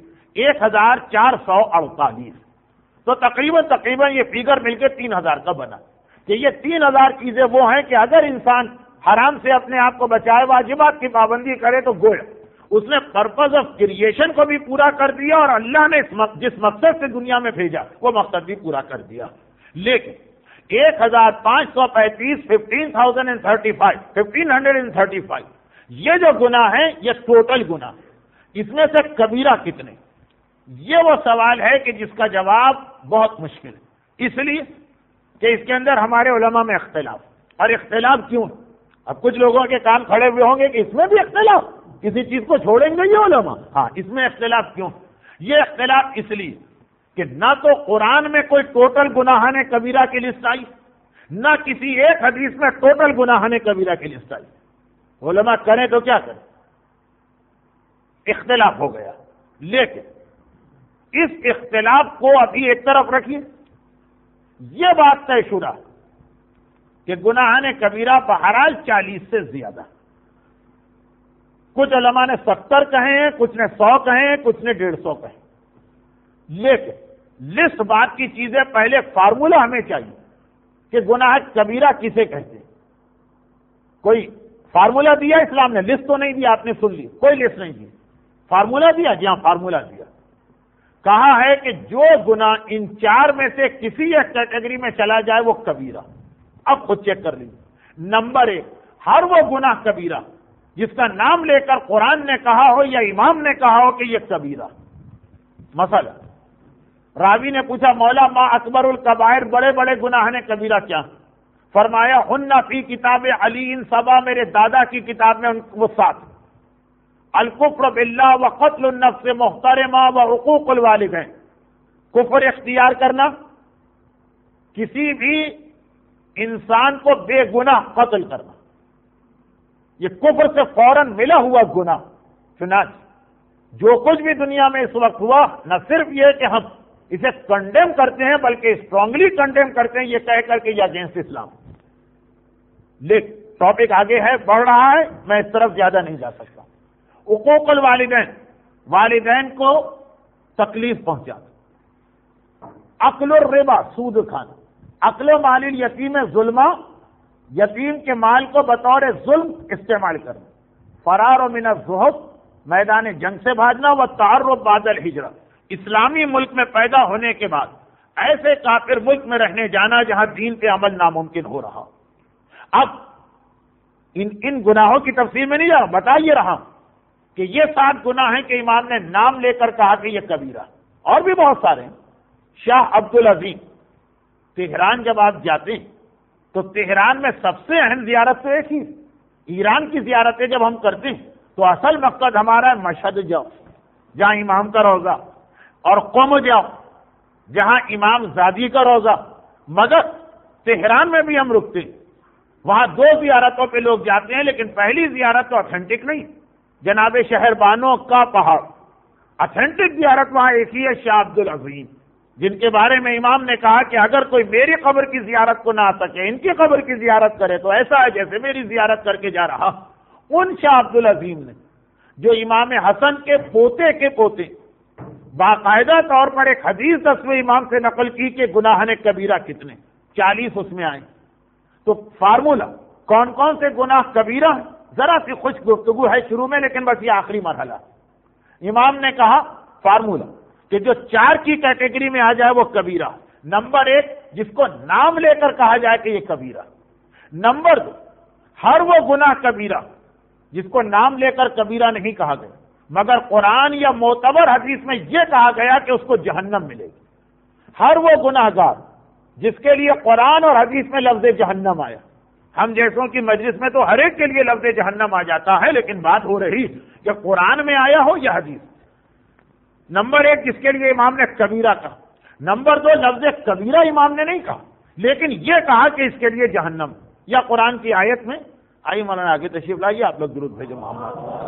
1448. تو تقریباً یہ فگر مل کے 3000 کا بنا. کہ یہ 3000 چیزیں وہ ہیں کہ اگر انسان حرام سے اپنے آپ کو بچائے, واجبات کی پابندی کرے, تو گویا اس نے پرپز آف کریشن کو بھی پورا کر دیا, اور اللہ نے جس مقصد سے دنیا میں بھیجا وہ مقصد بھی پورا کر دیا. لیکن 1535 1535 یہ جو گناہ ہیں یہ ٹوٹل گناہ, اس میں سے کبیرہ کتنے؟ یہ وہ سوال ہے کہ جس کا جواب بہت مشکل ہے, اس لیے کہ اس کے اندر ہمارے علماء میں اختلاف. اور اختلاف کیوں؟ اب کچھ لوگوں کے کام کھڑے ہوئے ہوں گے کہ اس میں بھی اختلاف, کسی چیز کو چھوڑیں گے یہ علماء. ہاں, اس میں اختلاف کیوں؟ یہ اختلاف اس لیے کہ نہ تو قرآن میں کوئی ٹوٹل گناہان کبیرہ کی لسٹ آئی, نہ کسی ایک حدیث میں ٹوٹل گناہان کبیرہ کی لسٹ آئی. علماء کریں تو کیا کریں, اختلاف ہو گیا. لیکن اس اختلاف کو ابھی ایک طرف رکھیے, یہ بات طے شدہ کہ گناہان کبیرہ بہرحال 40 سے زیادہ. کچھ علماء نے 70 کہے ہیں، کچھ نے 100 کہے ہیں، کچھ نے 150 کہے ہیں۔ لیکن لسٹ بات کی چیزیں، پہلے فارمولہ ہمیں چاہیے کہ گناہ کبیرہ کسے کہتے ہیں۔ کوئی فارمولہ دیا اسلام نے، لسٹ تو نہیں دیا، آپ نے سن لی، کوئی لسٹ نہیں دی۔ فارمولہ دیا، جی ہاں فارمولہ دیا، کہا ہے کہ جو گناہ ان 4 میں سے کسی ایک کیٹیگری میں چلا جائے وہ کبیرہ۔ اب خود چیک کر لیجیے۔ نمبر 1، ہر وہ گناہ کبیرہ جس کا نام لے کر قرآن نے کہا ہو یا امام نے کہا ہو کہ یہ کبیرہ۔ مثلا راوی نے پوچھا مولا ما اکبر الکبائر، بڑے بڑے گناہ نے کبیرہ کیا؟ فرمایا ہن فی کتاب علی سبا، میرے دادا کی کتاب میں وہ 7: الکفر باللہ و قتل النفس محترمہ و حقوق الوالدین۔ کفر اختیار کرنا، کسی بھی انسان کو بے گناہ قتل کرنا، یہ کفر سے فوراً ملا ہوا گناہ۔ چنانچہ جو کچھ بھی دنیا میں اس وقت ہوا، نہ صرف یہ کہ ہم اسے کنڈیم کرتے ہیں بلکہ اسٹرانگلی کنڈیم کرتے ہیں، یہ کہہ کر کے یہ اگینسٹ اسلام۔ لیکن ٹاپک آگے ہے، بڑھ رہا ہے، میں اس طرف زیادہ نہیں جا سکتا۔ حقوق الوالدین، والدین کو تکلیف پہنچانا، اکل الربا، سود کھانا، اکل مال الیتیم ظلمہ، یتیم کے مال کو بطور ظلم استعمال کرنا، فرار من الزہد، میدان جنگ سے بھاگنا، و تعرب بعد الہجرہ، اسلامی ملک میں پیدا ہونے کے بعد ایسے کافر ملک میں رہنے جانا جہاں دین پہ عمل ناممکن ہو رہا۔ اب ان گناہوں کی تفصیل میں نہیں جا رہا، بتا یہ رہا کہ یہ 7 گناہ ہیں کہ امام نے نام لے کر کہا کہ یہ کبیرہ، اور بھی بہت سارے ہیں۔ شاہ عبدالعظیم، تہران جب آپ جاتے ہیں تو تہران میں سب سے اہم زیارت تو ایک ہی، ایران کی زیارتیں جب ہم کرتے ہیں تو اصل مقصد ہمارا ہے مشہد جاؤ جہاں امام کا روضہ، اور قم جاؤ جہاں امام زادی کا روضہ۔ مگر تہران میں بھی ہم رکتے ہیں، وہاں 2 زیارتوں پہ لوگ جاتے ہیں، لیکن پہلی زیارت تو اتھینٹک نہیں، جناب شہر بانو کا پہاڑ، اتھینٹک زیارت وہاں ایک ہی ہے، شاہ عبدالعظیم، جن کے بارے میں امام نے کہا کہ اگر کوئی میری قبر کی زیارت کو نہ آ سکے، ان کی قبر کی زیارت کرے تو ایسا ہے جیسے میری زیارت کر کے جا رہا۔ ان شاہ عبدالعظیم نے جو امام حسن کے پوتے باقاعدہ طور پر ایک حدیث 10ویں امام سے نقل کی کہ گناہ نے کبیرہ کتنے، 40 اس میں آئے۔ تو فارمولہ کون کون سے گناہ کبیرہ ہیں، ذرا سی خوش گفتگو ہے شروع میں، لیکن بس یہ آخری مرحلہ۔ امام نے کہا فارمولہ کہ جو 4 کی کیٹیگری میں آ جائے وہ کبیرہ۔ نمبر 1، جس کو نام لے کر کہا جائے کہ یہ کبیرہ۔ نمبر 2، ہر وہ گناہ کبیرہ جس کو نام لے کر کبیرہ نہیں کہا گیا، مگر قرآن یا معتبر حدیث میں یہ کہا گیا کہ اس کو جہنم ملے گی۔ ہر وہ گناہ گار جس کے لیے قرآن اور حدیث میں لفظ جہنم آیا۔ ہم جیسوں کی مجلس میں تو ہر ایک کے لیے لفظ جہنم آ جاتا ہے، لیکن بات ہو رہی کہ قرآن میں آیا ہو یا حدیث۔ نمبر 1 جس کے لیے امام نے کبیرہ کہا۔ نمبر 2 لفظ کبیرہ امام نے نہیں کہا، لیکن یہ کہا کہ اس کے لیے جہنم، یا قرآن کی آیت میں آئی۔ مولانا آگے تشریف لائیے، آپ لوگ درود بھیجو محمد۔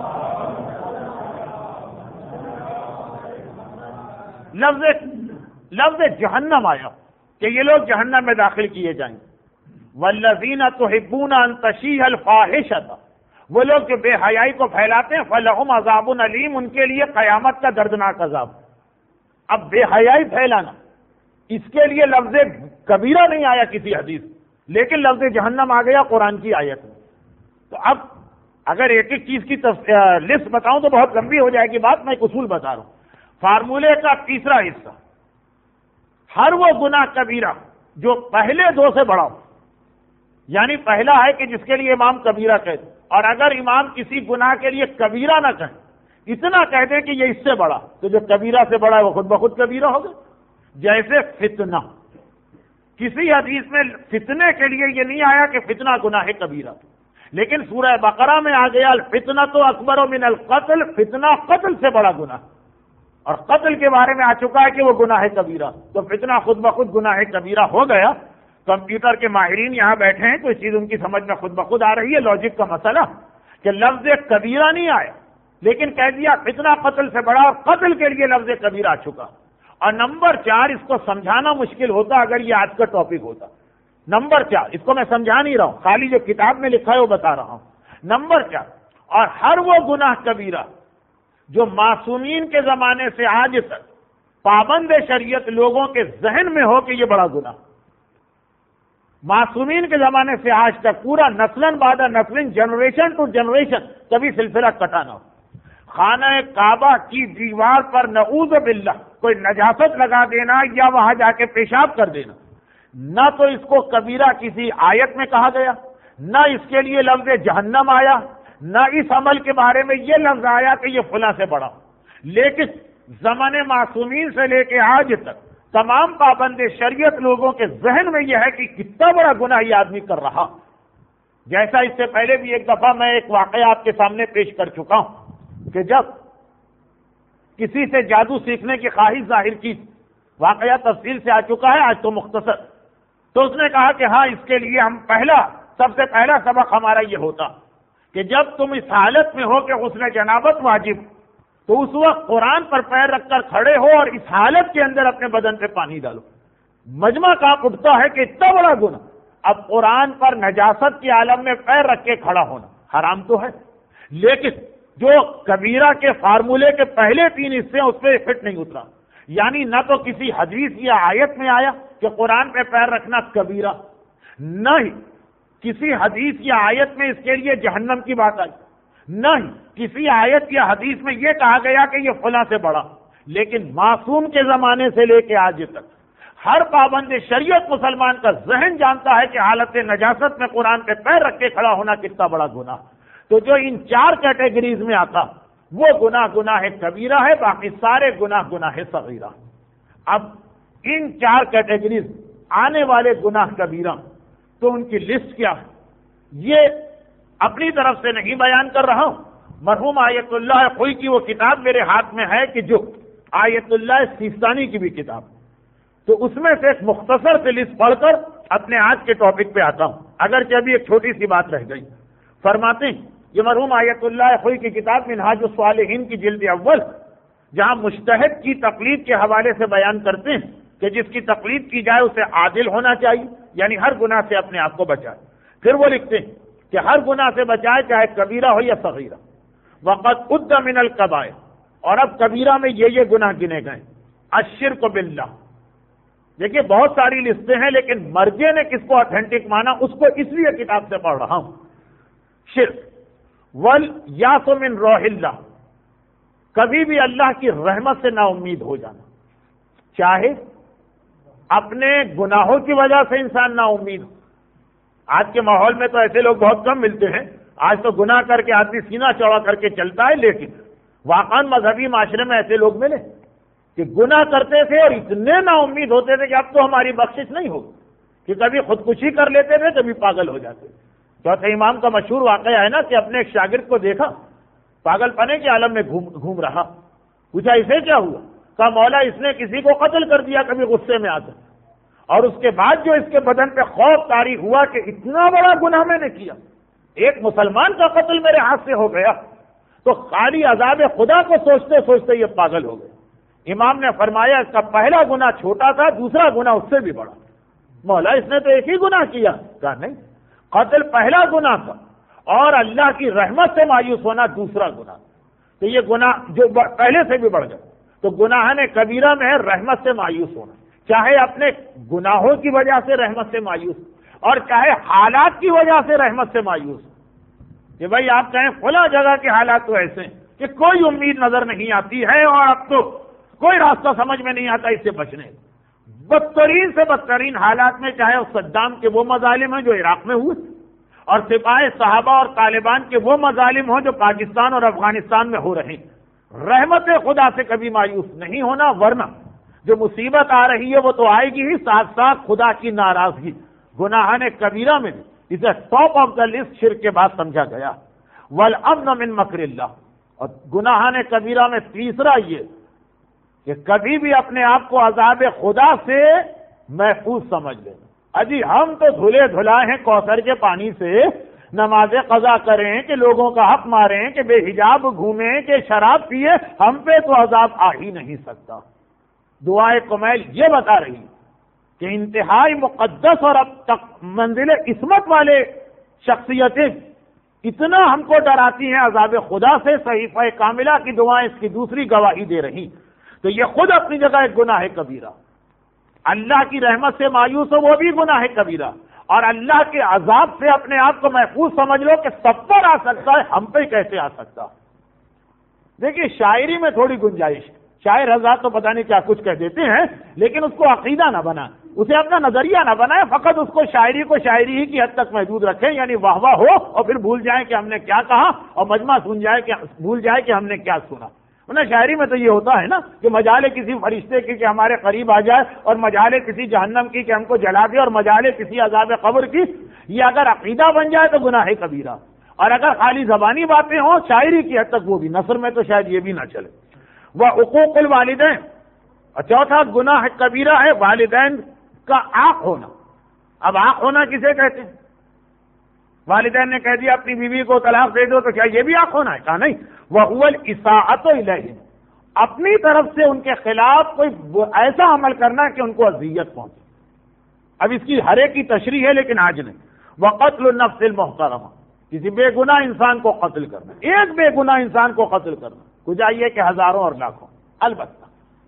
لفظ جہنم آیا کہ یہ لوگ جہنم میں داخل کیے جائیں گے۔ والذین تحبون ان تشیع الفاحشۃ، وہ لوگ جو بے حیائی کو پھیلاتے ہیں، فلہم عذاب علیم، ان کے لیے قیامت کا دردناک عذاب۔ اب بے حیائی پھیلانا، اس کے لیے لفظ کبیرہ نہیں آیا کسی حدیث، لیکن لفظ جہنم آ گیا قرآن کی آیت میں۔ تو اب اگر ایک ایک چیز کی لسٹ بتاؤں تو بہت لمبی ہو جائے گی بات، میں ایک اصول بتا رہا ہوں۔ فارمولے کا تیسرا حصہ، ہر وہ گناہ کبیرہ جو پہلے 2 سے بڑا ہو، یعنی پہلا ہے کہ جس کے لیے امام کبیرہ کہتے، اور اگر امام کسی گناہ کے لیے کبیرہ نہ کہیں، اتنا کہہ دیں کہ یہ اس سے بڑا، تو جو کبیرہ سے بڑا ہے وہ خود بخود کبیرہ ہوگا۔ جیسے فتنہ، کسی حدیث میں فتنے کے لیے یہ نہیں آیا کہ فتنہ گناہ کبیرہ، لیکن سورہ بقرہ میں آ گیا الفتنۃ اکبر من القتل، فتنہ قتل سے بڑا گناہ، اور قتل کے بارے میں آ چکا ہے کہ وہ گناہ کبیرہ، تو فتنہ خود بخود گناہ کبیرہ ہو گیا۔ کمپیوٹر کے ماہرین یہاں بیٹھے ہیں، کوئی چیز ان کی سمجھ میں خود بخود آ رہی ہے، لاجک کا مسئلہ کہ لفظ کبیرہ نہیں آیا، لیکن کہہ دیا فتنہ قتل سے بڑا، اور قتل کے لیے لفظ کبیرہ آ چکا۔ اور نمبر 4، اس کو سمجھانا مشکل ہوتا اگر یہ آج کا ٹاپک ہوتا۔ نمبر 4، اس کو میں سمجھا نہیں رہا ہوں، خالی جو کتاب میں لکھا ہے وہ بتا رہا ہوں۔ نمبر 4، اور ہر وہ گناہ کبیرہ جو معصومین کے زمانے سے آج تک پابند شریعت لوگوں کے ذہن میں ہو کہ یہ بڑا گناہ، معصومین کے زمانے سے آج تک پورا نسلن بعد نسلن، جنریشن ٹو جنریشن کبھی سلسلہ کٹا نہ ہو، خانہ کعبہ کی دیوار پر نعوذ باللہ کوئی نجاست لگا دینا یا وہاں جا کے پیشاب کر دینا، نہ تو اس کو کبیرہ کسی آیت میں کہا گیا، نہ اس کے لیے لفظ جہنم آیا، نہ اس عمل کے بارے میں یہ لفظ آیا کہ یہ فلاں سے بڑا، لیکن زمانے معصومین سے لے کے آج تک تمام پابند شریعت لوگوں کے ذہن میں یہ ہے کہ کتنا بڑا گناہ یہ آدمی کر رہا۔ جیسا اس سے پہلے بھی ایک دفعہ میں ایک واقعہ آپ کے سامنے پیش کر چکا ہوں کہ جب کسی سے جادو سیکھنے کی خواہش ظاہر کی، واقعہ تفصیل سے آ چکا ہے، آج تو مختصر، تو اس نے کہا کہ ہاں اس کے لیے ہم سب سے پہلا سبق ہمارا یہ ہوتا کہ جب تم اس حالت میں ہو کہ غسل جنابت واجب، تو اس وقت قرآن پر پیر رکھ کر کھڑے ہو اور اس حالت کے اندر اپنے بدن پہ پانی ڈالو۔ مجمع کانپ اٹھتا ہے کہ اتنا بڑا گناہ، اب قرآن پر نجاست کے عالم میں پیر رکھ کے کھڑا ہونا حرام تو ہے، لیکن جو کبیرہ کے فارمولے کے پہلے 3 حصے ہیں اس پہ فٹ نہیں اترا، یعنی نہ تو کسی حدیث یا آیت میں آیا کہ قرآن پہ پیر رکھنا کبیرہ، نہ ہی کسی حدیث یا آیت میں اس کے لیے جہنم کی بات آئی، نہ ہی کسی آیت یا حدیث میں یہ کہا گیا کہ یہ فلاں سے بڑا، لیکن معصوم کے زمانے سے لے کے آج تک ہر پابند شریعت مسلمان کا ذہن جانتا ہے کہ حالت نجاست میں قرآن پہ پیر رکھ کے کھڑا ہونا کتنا بڑا گناہ۔ تو جو ان 4 کیٹیگریز میں آتا وہ گناہ کبیرہ ہے، باقی سارے گناہ صغیرہ۔ اب ان 4 کیٹیگریز آنے والے گناہ کبیرہ، تو ان کی لسٹ کیا ہے یہ اپنی طرف سے نہیں بیان کر رہا ہوں، مرحوم آیت اللہ خوئی کی وہ کتاب میرے ہاتھ میں ہے کہ جو آیت اللہ سیستانی کی بھی کتاب، تو اس میں سے ایک مختصر سے لسٹ پڑھ کر اپنے آج کے ٹاپک پہ آتا ہوں، اگرچہ ابھی ایک چھوٹی سی بات رہ گئی۔ فرماتے ہیں یہ مرحوم آیت اللہ خوئی کی کتاب منہاج الصالحین کی جلد اول، جہاں مجتہد کی تقلید کے حوالے سے بیان کرتے ہیں کہ جس کی تقلید کی جائے اسے عادل ہونا چاہیے، یعنی ہر گناہ سے اپنے آپ کو بچائے۔ پھر وہ لکھتے ہیں کہ ہر گناہ سے بچائے، چاہے کبیرہ ہو یا صغیرہ۔ وقد عد من الکبائر، اور اب کبیرہ میں یہ گناہ گنے گئے۔ الشرک باللہ، دیکھیے بہت ساری لسٹیں ہیں لیکن مرجع نے کس کو اتھینٹک مانا اس کو اس لیے کتاب سے پڑھ رہا ہوں۔ شرک والیاس من روح اللہ، کبھی بھی اللہ کی رحمت سے نا امید ہو جانا، چاہے اپنے گناہوں کی وجہ سے انسان نا امید ہو۔ آج کے ماحول میں تو ایسے لوگ بہت کم ملتے ہیں، آج تو گناہ کر کے آدمی سینہ چوڑا کر کے چلتا ہے، لیکن واقعاً مذہبی معاشرے میں ایسے لوگ ملے کہ گناہ کرتے تھے اور اتنے نا امید ہوتے تھے کہ اب تو ہماری بخشش نہیں ہوگی، کہ کبھی خودکشی کر لیتے تھے کبھی پاگل ہو جاتے۔ چوتھے امام کا مشہور واقعہ ہے نا کہ اپنے ایک شاگرد کو دیکھا پاگل پنے کے عالم میں گھوم رہا، پوچھا اسے کیا ہوا؟ کہا مولا اس نے کسی کو قتل کر دیا کبھی غصے میں آتا، اور اس کے بعد جو اس کے بدن پہ خوف طاری ہوا کہ اتنا بڑا گناہ میں نے کیا، ایک مسلمان کا قتل میرے ہاتھ سے ہو گیا، تو خالی عذاب خدا کو سوچتے سوچتے یہ پاگل ہو گئے۔ امام نے فرمایا اس کا پہلا گناہ چھوٹا تھا، دوسرا گناہ اس سے بھی بڑا۔ مولا اس نے تو ایک ہی گناہ کیا، کہا نہیں، قتل پہلا گناہ تھا اور اللہ کی رحمت سے مایوس ہونا دوسرا گناہ، تو یہ گناہ جو پہلے سے بھی بڑھ گیا۔ تو گناہ نے کبیرہ میں ہے رحمت سے مایوس ہونا، چاہے اپنے گناہوں کی وجہ سے رحمت سے مایوس اور چاہے حالات کی وجہ سے رحمت سے مایوس، کہ بھائی آپ کہیں فلاں جگہ کے حالات تو ایسے ہیں کہ کوئی امید نظر نہیں آتی ہے اور اب تو کوئی راستہ سمجھ میں نہیں آتا اس سے بچنے۔ بدترین سے بدترین حالات میں چاہے صدام کے وہ مظالم ہیں جو عراق میں ہوئے، اور سپاہ صحابہ اور طالبان کے وہ مظالم ہوں جو پاکستان اور افغانستان میں ہو رہے ہیں، رحمت خدا سے کبھی مایوس نہیں ہونا، ورنہ جو مصیبت آ رہی ہے وہ تو آئے گی ہی، ساتھ ساتھ خدا کی ناراضگی۔ گناہ نے کبیرہ میں بھی اسے ٹاپ آف دا لسٹ شرک کے بعد سمجھا گیا۔ والامن من مکر اللہ، اور گناہ نے کبیرہ میں تیسرا یہ کہ کبھی بھی اپنے آپ کو عذاب خدا سے محفوظ سمجھ لینا۔ اجی ہم تو دھلے دھلائے ہیں کوثر کے پانی سے، نماز قضا کریں کہ لوگوں کا حق ماریں کہ بے حجاب گھومیں کہ شراب پیے، ہم پہ تو عذاب آ ہی نہیں سکتا۔ دعائے کمیل یہ بتا رہی کہ انتہائی مقدس اور اب تک منزل عصمت والے شخصیتیں اتنا ہم کو ڈراتی ہیں عذاب خدا سے، صحیفہ کاملہ کی دعائیں اس کی دوسری گواہی دے رہی، تو یہ خود اپنی جگہ ایک گناہ کبیرہ۔ اللہ کی رحمت سے مایوس ہو وہ بھی گناہ کبیرہ، اور اللہ کے عذاب سے اپنے آپ کو محفوظ سمجھ لو کہ سب پر آ سکتا ہے، ہم پہ کیسے آ سکتا؟ دیکھیے شاعری میں تھوڑی گنجائش ہے، شاعر حضرات تو پتہ نہیں کیا کچھ کہہ دیتے ہیں، لیکن اس کو عقیدہ نہ بنا، اسے اپنا نظریہ نہ بنائے، فقط اس کو شاعری ہی کی حد تک محدود رکھیں، یعنی واہ واہ ہو اور پھر بھول جائیں کہ ہم نے کیا کہا، اور مجمع بھول جائے کہ ہم نے کیا سنا۔ شاعری میں تو یہ ہوتا ہے نا کہ مجالے کسی فرشتے کی کہ ہمارے قریب آ جائے، اور مجالے کسی جہنم کی کہ ہم کو جلا دے، اور مجالے کسی عذاب قبر کی، یہ اگر عقیدہ بن جائے تو گناہ کبیرہ، اور اگر خالی زبانی باتیں ہوں شاعری کی حد تک وہ بھی، نثر میں تو شاید یہ بھی نہ چلے۔ وہ حقوق الوالدین، اور چوتھا گناہ کبیرہ ہے والدین کا عاق ہونا۔ اب عاق ہونا کسے کہتے ہیں؟ والدین نے کہہ دیا اپنی بیوی کو طلاق دے دو، تو کیا یہ بھی عاق ہونا ہے؟ کہا نہیں، وَهُوَ الْإِسَاءَةُ إِلَيْهِمْ، اپنی طرف سے ان کے خلاف کوئی ایسا عمل کرنا کہ ان کو اذیت پہنچے۔ اب اس کی ہر ایک کی تشریح ہے لیکن آج نہیں۔ وَقَتْلُ النَّفْسِ الْمُحْتَرَمَةِ، کسی بے گناہ انسان کو قتل کرنا، ایک بے گناہ انسان کو قتل کرنا، کچھ کہ ہزاروں اور لاکھوں۔ البتہ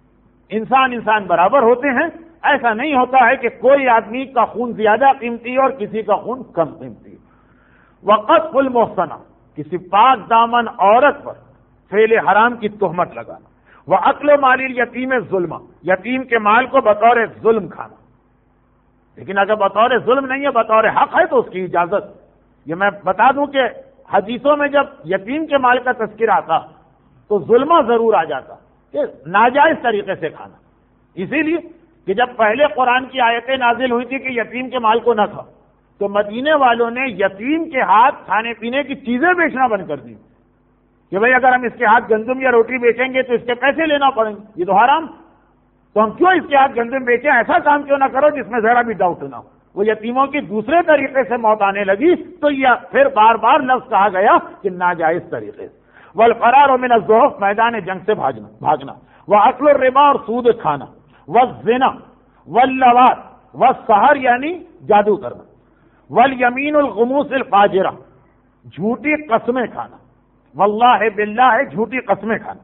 انسان برابر ہوتے ہیں، ایسا نہیں ہوتا ہے کہ کوئی آدمی کا خون زیادہ قیمتی اور کسی کا خون کم قیمتی۔ وقذف المحصنہ، کسی پاک دامن عورت پر فعل حرام کی تہمت لگانا۔ واکل مال الیتیم ظلم، یتیم کے مال کو بطور ظلم کھانا، لیکن اگر بطور ظلم نہیں ہے بطور حق ہے تو اس کی اجازت۔ یہ میں بتا دوں کہ حدیثوں میں جب یتیم کے مال کا تذکرہ آتا تو ظلمہ ضرور آ جاتا کہ ناجائز طریقے سے کھانا، اسی لیے کہ جب پہلے قرآن کی آیتیں نازل ہوئی تھی کہ یتیم کے مال کو نہ کھا، تو مدینے والوں نے یتیم کے ہاتھ کھانے پینے کی چیزیں بیچنا بند کر دی کہ بھئی اگر ہم اس کے ہاتھ گندم یا روٹی بیچیں گے تو اس کے پیسے لینا پڑیں گے، یہ تو حرام، تو ہم کیوں اس کے ہاتھ گندم بیچیں؟ ایسا کام کیوں نہ کرو جس میں ذرا بھی ڈاؤٹ نہ ہو۔ وہ یتیموں کی دوسرے طریقے سے موت آنے لگی تو یہ پھر بار بار لفظ کہا گیا کہ ناجائز طریقے سے۔ والفرار من الزحف، میدان جنگ سے بھاگنا۔ واکل الربا، اور سود کھانا۔ والزنا واللواط والسحر، یعنی جادو کرنا۔ والیمین الغموس الفاجرہ، جھوٹی قسمیں کھانا۔ واللہ باللہ، جھوٹی قسمیں کھانا۔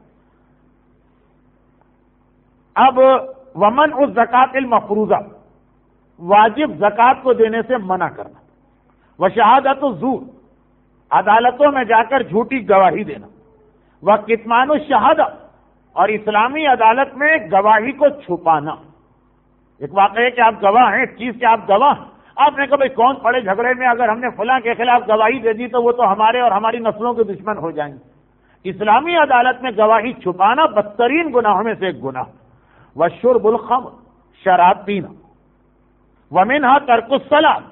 اب ومنع الزکوٰۃ المفروضہ، واجب زکوٰۃ کو دینے سے منع کرنا۔ وشہادۃ الزور، عدالتوں میں جا کر جھوٹی گواہی دینا۔ وکتمان الشہادہ، اور اسلامی عدالت میں گواہی کو چھپانا۔ ایک واقعہ ہے کہ آپ گواہ ہیں، ایک چیز کے آپ گواہ ہیں، آپ نے کہا بھائی کون پڑے جھگڑے میں اگر ہم نے فلاں کے خلاف گواہی دے دی تو وہ تو ہمارے اور ہماری نسلوں کے دشمن ہو جائیں گے۔ اسلامی عدالت میں گواہی چھپانا بدترین گناہوں میں سے ایک گناہ۔ وشرب الخمر، شراب پینا۔ ومنہا ترک الصلاۃ،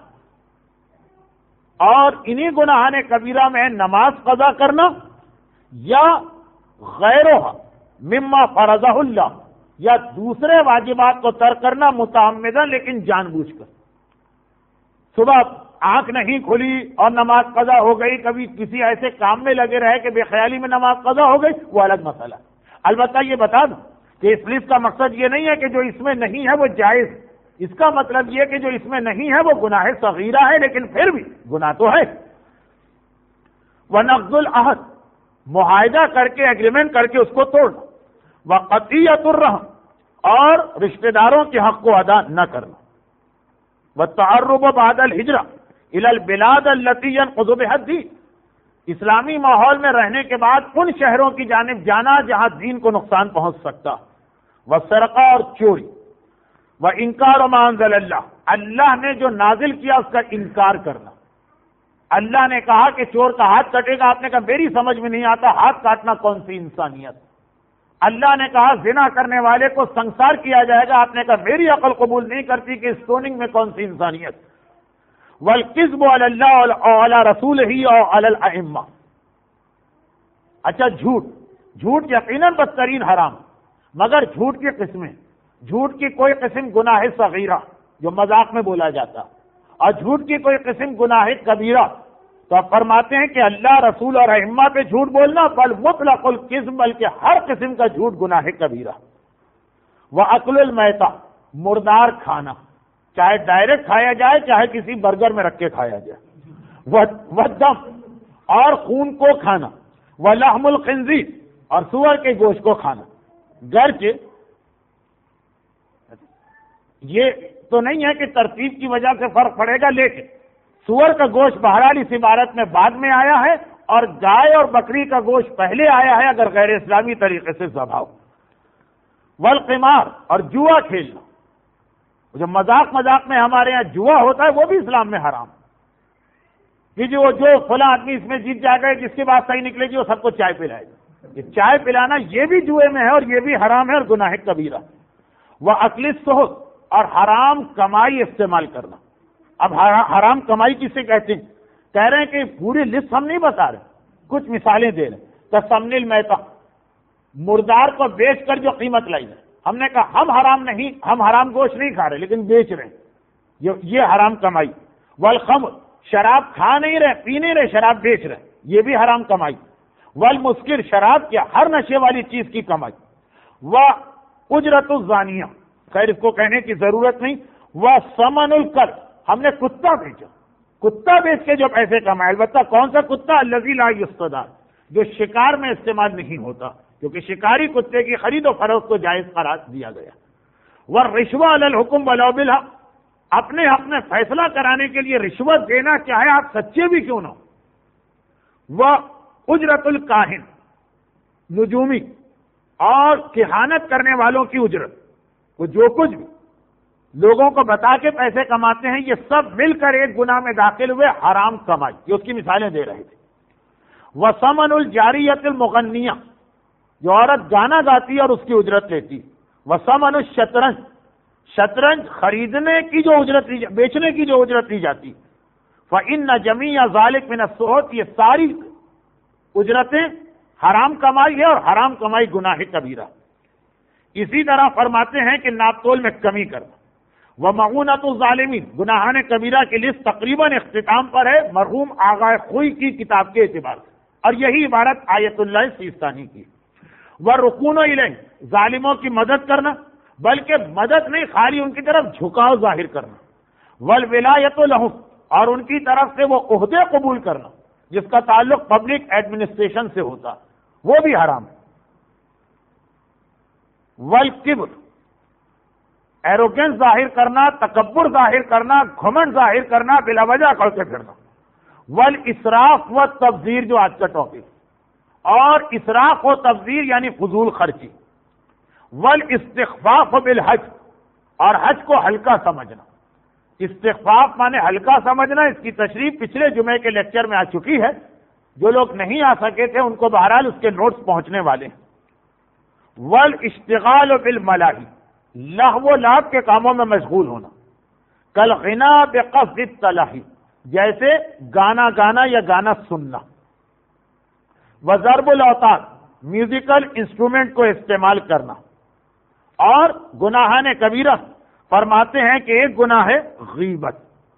اور انہی گناہان کبیرہ میں نماز قضا کرنا، یا غیرها مما فرضہ اللہ، یا دوسرے واجبات کو ترک کرنا متعمدن لیکن جان بوجھ کر۔ صبح آنکھ نہیں کھلی اور نماز قضا ہو گئی، کبھی کسی ایسے کام میں لگے رہے کہ بے خیالی میں نماز قضا ہو گئی، وہ الگ مسئلہ۔ البتہ یہ بتا دوں کہ اس لیسٹ کا مقصد یہ نہیں ہے کہ جو اس میں نہیں ہے وہ جائز، اس کا مطلب یہ کہ جو اس میں نہیں ہے وہ گناہ صغیرہ ہے، لیکن پھر بھی گناہ تو ہے۔ وَنَقْضُ الْعَهْدِ، معاہدہ کر کے، ایگریمنٹ کر کے اس کو توڑنا۔ وَقَطِيعَةُ الرَّحْمِ، اور رشتہ داروں کے حق کو ادا نہ کرنا۔ وَالتَّعَرُّبُ بَعْدَ الْهِجْرَةِ إِلَى الْبِلَادِ الَّتِي يَنقُضُ بِهَا الدِّينُ، اسلامی ماحول میں رہنے کے بعد ان شہروں کی جانب جانا جہاں دین کو نقصان پہنچ سکتا۔ وَالسَّرِقَةُ، اور چوری۔ وَإِنكَارُ مَا أَنزَلَ اللَّهُ، اللہ نے جو نازل کیا اس کا انکار کرنا۔ اللہ نے کہا کہ چور کا ہاتھ کٹے گا، آپ نے کہا میری سمجھ میں نہیں آتا ہاتھ کاٹنا کون سی انسانیت۔ اللہ نے کہا زنا کرنے والے کو سنسار کیا جائے گا، آپ نے کہا میری عقل قبول نہیں کرتی کہ اسٹوننگ میں کون سی انسانیت۔ والکذب علی اللہ اور علی رسولہ اور علی الائمہ، اچھا جھوٹ یقیناً بدترین حرام، مگر جھوٹ کی قسمیں، جھوٹ کی کوئی قسم گناہ صغیرہ جو مذاق میں بولا جاتا، اور جھوٹ کی کوئی قسم گناہ کبیرہ۔ تو آپ فرماتے ہیں کہ اللہ، رسول اور ائمہ پہ جھوٹ بولنا، بل مطلق الکذب، بلکہ ہر قسم کا جھوٹ گناہ کبیرہ۔ وَأَكْلُ الْمَيْتَةِ، مردار کھانا، چاہے ڈائریکٹ کھایا جائے چاہے کسی برگر میں رکھ کے کھایا جائے۔ وَالدَّمُ، اور خون کو کھانا، ولحم الخنزیر اور سور کے گوشت کو کھانا۔ گرچہ یہ تو نہیں ہے کہ ترتیب کی وجہ سے فرق پڑے گا، لیکن سور کا گوشت بہرحال اس عبارت میں بعد میں آیا ہے اور گائے اور بکری کا گوشت پہلے آیا ہے اگر غیر اسلامی طریقے سے ذبح ہو۔ والقمار اور جوا کھیلنا، جو مذاق میں ہمارے ہاں جوا ہوتا ہے وہ بھی اسلام میں حرام کہ جو فلاں آدمی اس میں جیت جائے گا، جس کے بعد صحیح نکلے گی وہ سب کو چائے پلائے گا، یہ چائے پلانا یہ بھی جوئے میں ہے اور یہ بھی حرام ہے اور گناہ کبیرہ۔ وَأَكْلِ السُّحْتِ اور حرام کمائی استعمال کرنا۔ اب حرام کمائی کسے کہتے ہیں؟ کہہ رہے ہیں کہ پوری لسٹ ہم نہیں بتا رہے، کچھ مثالیں دے رہے ہیں۔ تسمن المیتہ، مردار کو بیچ کر جو قیمت لائی ہے، ہم نے کہا ہم حرام گوشت نہیں کھا رہے لیکن بیچ رہے ہیں، یہ حرام کمائی۔ والخمر، شراب کھا نہیں رہے پی نہیں رہے، شراب بیچ رہے، یہ بھی حرام کمائی۔ والمسکر، شراب کیا ہر نشے والی چیز کی کمائی۔ واجرۃ الزانیہ، خیر اس کو کہنے کی ضرورت نہیں۔ وثمن الکلب، ہم نے کتا بیچا، کتا بیچ کے جو پیسے کمائے، البتہ کون سا کتا؟ الذی لا یصطاد، جو شکار میں استعمال نہیں ہوتا، کیونکہ شکاری کتے کی خرید و فروخت کو جائز قرار دیا گیا۔ والرشوہ علی الحکم ولو بالحق، اپنے حق میں فیصلہ کرانے کے لیے رشوت دینا چاہے آپ سچے بھی کیوں نہ ہو۔ واجرۃ الکاہن، نجومی اور کہانت کرنے والوں کی اجرت، وہ جو کچھ بھی لوگوں کو بتا کے پیسے کماتے ہیں، یہ سب مل کر ایک گناہ میں داخل ہوئے، حرام کمائی۔ یہ اس کی مثالیں دے رہے تھے۔ وثمن الجاریۃ المغنیہ، جو عورت گانا گاتی ہے اور اس کی اجرت لیتی۔ وثمن الشطرنج، شطرنج خریدنے کی جو اجرت بیچنے کی جو اجرت لی جاتی۔ فإن جميع ذلك من السحت، یہ ساری اجرتیں حرام کمائی ہے اور حرام کمائی گناہ کبیرہ۔ اسی طرح فرماتے ہیں کہ ناپ تول میں کمی کرنا۔ ومعونۃ الظالمین، گناہان کبیرہ کی لسٹ تقریباً اختتام پر ہے مرحوم آغا خوئی کی کتاب کے اعتبار سے، اور یہی عبارت آیت اللہ سیستانی کی۔ ورکون الیہ، ظالموں کی مدد کرنا، بلکہ مدد نہیں خالی ان کی طرف جھکاؤ ظاہر کرنا۔ والولایۃ لہم، اور ان کی طرف سے وہ عہدے قبول کرنا جس کا تعلق پبلک ایڈمنسٹریشن سے ہوتا، وہ بھی حرام ہے۔ والکبر، ایروگنس ظاہر کرنا، تکبر ظاہر کرنا، گھمنڈ ظاہر کرنا، بلا وجہ کرتے پھرنا۔ والاسراف و تبذیر، جو آج کا ٹاپک، اور اسراف و تبذیر یعنی فضول خرچی۔ والاستخفاف بالحج، اور حج کو ہلکا سمجھنا۔ استخفاف مانے ہلکا سمجھنا، اس کی تشریح پچھلے جمعے کے لیکچر میں آ چکی ہے، جو لوگ نہیں آ سکے تھے ان کو بہرحال اس کے نوٹس پہنچنے والے ہیں۔ والاشتغال بالملاہی، لہو و لعب کے کاموں میں مشغول ہونا۔ کالغنا بقصد التلاہی، جیسے گانا گانا یا گانا سننا۔ وضرب الاوتار، میوزیکل انسٹرومنٹ کو استعمال کرنا۔ اور گناہان کبیرہ فرماتے ہیں کہ ایک گناہ ہے غیبت،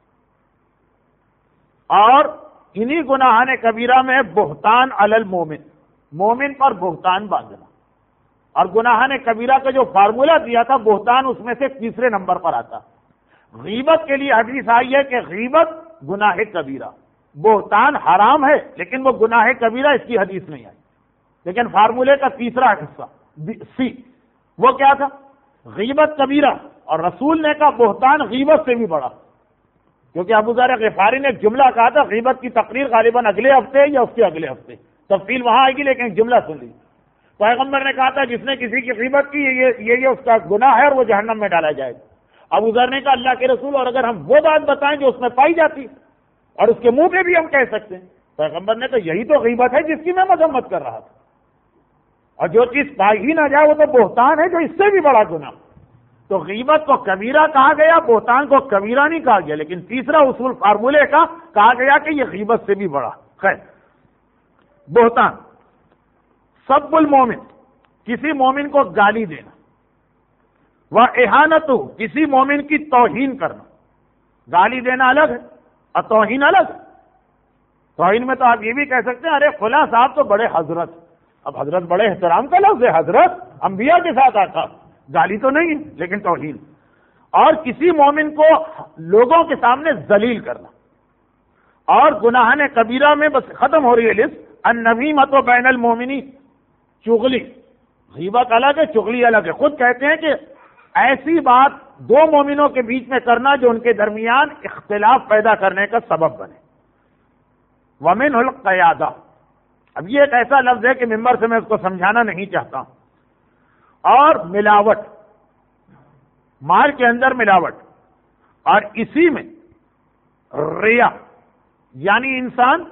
اور انہی گناہان کبیرہ میں بہتان علی المومن، مومن پر بہتان باندھنا۔ اور گناہان کبیرہ کا جو فارمولہ دیا تھا، بہتان اس میں سے تیسرے نمبر پر آتا۔ غیبت کے لیے حدیث آئی ہے کہ غیبت گناہ کبیرہ، بہتان حرام ہے لیکن وہ گناہ کبیرہ، اس کی حدیث نہیں آئی۔ لیکن فارمولے کا تیسرا حصہ سی وہ کیا تھا؟ غیبت کبیرہ، اور رسول نے کہا بہتان غیبت سے بھی بڑا، کیونکہ ابو ذر غفاری نے ایک جملہ کہا تھا، غیبت کی تقریر غالباً اگلے ہفتے یا اس کے اگلے ہفتے، تفصیل وہاں آئے گی لیکن ایک جملہ سن لی۔ پیغمبر نے کہا تھا جس نے کسی کی غیبت کی یہ اس کا گناہ ہے اور وہ جہنم میں ڈالا جائے گا۔ ابو ذر نے کہا اللہ کے رسول، اور اگر ہم وہ بات بتائیں جو اس میں پائی جاتی اور اس کے منہ پہ بھی ہم کہہ سکتے ہیں؟ پیغمبر نے کہا یہی تو غیبت ہے جس کی میں مذمت کر رہا تھا، اور جو چیز پائی ہی نہ جائے وہ تو بہتان ہے جو اس سے بھی بڑا گناہ۔ تو غیبت کو کبیرہ کہا گیا، بہتان کو کبیرہ نہیں کہا گیا، لیکن تیسرا اصول فارمولے کا کہا گیا کہ یہ غیبت سے بھی بڑا۔ خیر، بہتان، سب المومن، کسی مومن کو گالی دینا، وہ اہانت، کسی مومن کی توہین کرنا۔ گالی دینا الگ ہے اور توہین الگ ہے۔ توہین میں تو آپ یہ بھی کہہ سکتے ہیں ارے فلاں صاحب تو بڑے حضرت، اب حضرت بڑے احترام کا لفظ ہے، حضرت انبیاء کے ساتھ آتا، گالی تو نہیں ہے لیکن توہین۔ اور کسی مومن کو لوگوں کے سامنے ذلیل کرنا، اور گناہان کبیرہ میں بس ختم ہو رہی ہے لسٹ، النمیمۃ بین المومنین، چغلی، غیبت الگ ہے، چغلی الگ ہے. خود کہتے ہیں کہ ایسی بات دو مومنوں کے بیچ میں کرنا جو ان کے درمیان اختلاف پیدا کرنے کا سبب بنے. ومنہ القیادہ، اب یہ ایک ایسا لفظ ہے کہ ممبر سے میں اس کو سمجھانا نہیں چاہتا ہوں. اور ملاوٹ، مال کے اندر ملاوٹ، اور اسی میں ریا، یعنی انسان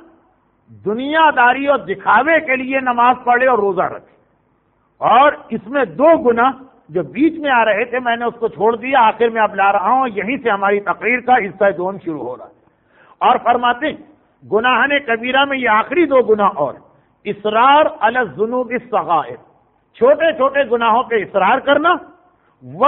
دنیا داری اور دکھاوے کے لیے نماز پڑھے اور روزہ رکھے. اور اس میں دو گناہ جو بیچ میں آ رہے تھے میں نے اس کو چھوڑ دیا، آخر میں اب لا رہا ہوں. یہیں سے ہماری تقریر کا حصہ دون شروع ہو رہا ہے. اور فرماتے ہیں گناہان کبیرہ میں یہ آخری دو گناہ اور اصرار علی الذنوب الصغائر، چھوٹے چھوٹے گناہوں پہ اصرار کرنا، و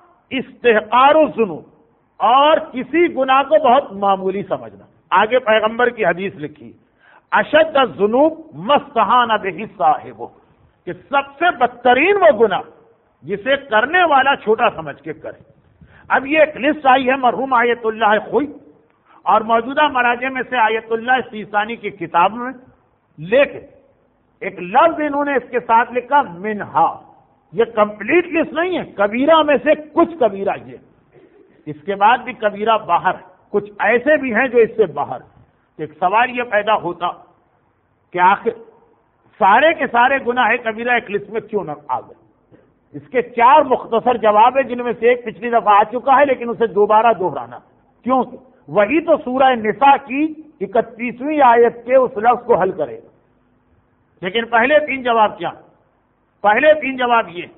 استحقار الذنوب، اور کسی گناہ کو بہت معمولی سمجھنا. آگے پیغمبر کی حدیث لکھی، اشد الذنوب ما استہان بہ صاحبہ، کہ سب سے بدترین وہ گناہ جسے کرنے والا چھوٹا سمجھ کے کرے. اب یہ ایک لسٹ آئی ہے مرحوم آیت اللہ خوئی اور موجودہ مراجع میں سے آیت اللہ سیستانی کی کتاب میں، لیکن ایک لفظ انہوں نے اس کے ساتھ لکھا منہا. یہ کمپلیٹ لسٹ نہیں ہے، کبیرہ میں سے کچھ کبیرہ، یہ اس کے بعد بھی کبیرہ باہر ہے، کچھ ایسے بھی ہیں جو اس سے باہر. ایک سوال یہ پیدا ہوتا کہ آخر سارے کے سارے گناہ کبیرہ ایک لسٹ میں کیوں نہ آ گئے؟ اس کے چار مختصر جواب ہیں، جن میں سے ایک پچھلی دفعہ آ چکا ہے لیکن اسے دوبارہ دہرانا. کیوں؟ وہی تو سورہ نساء کی 31ویں آیت کے اس لفظ کو حل کرے گا. لیکن پہلے تین جواب کیا؟ پہلے تین جواب یہ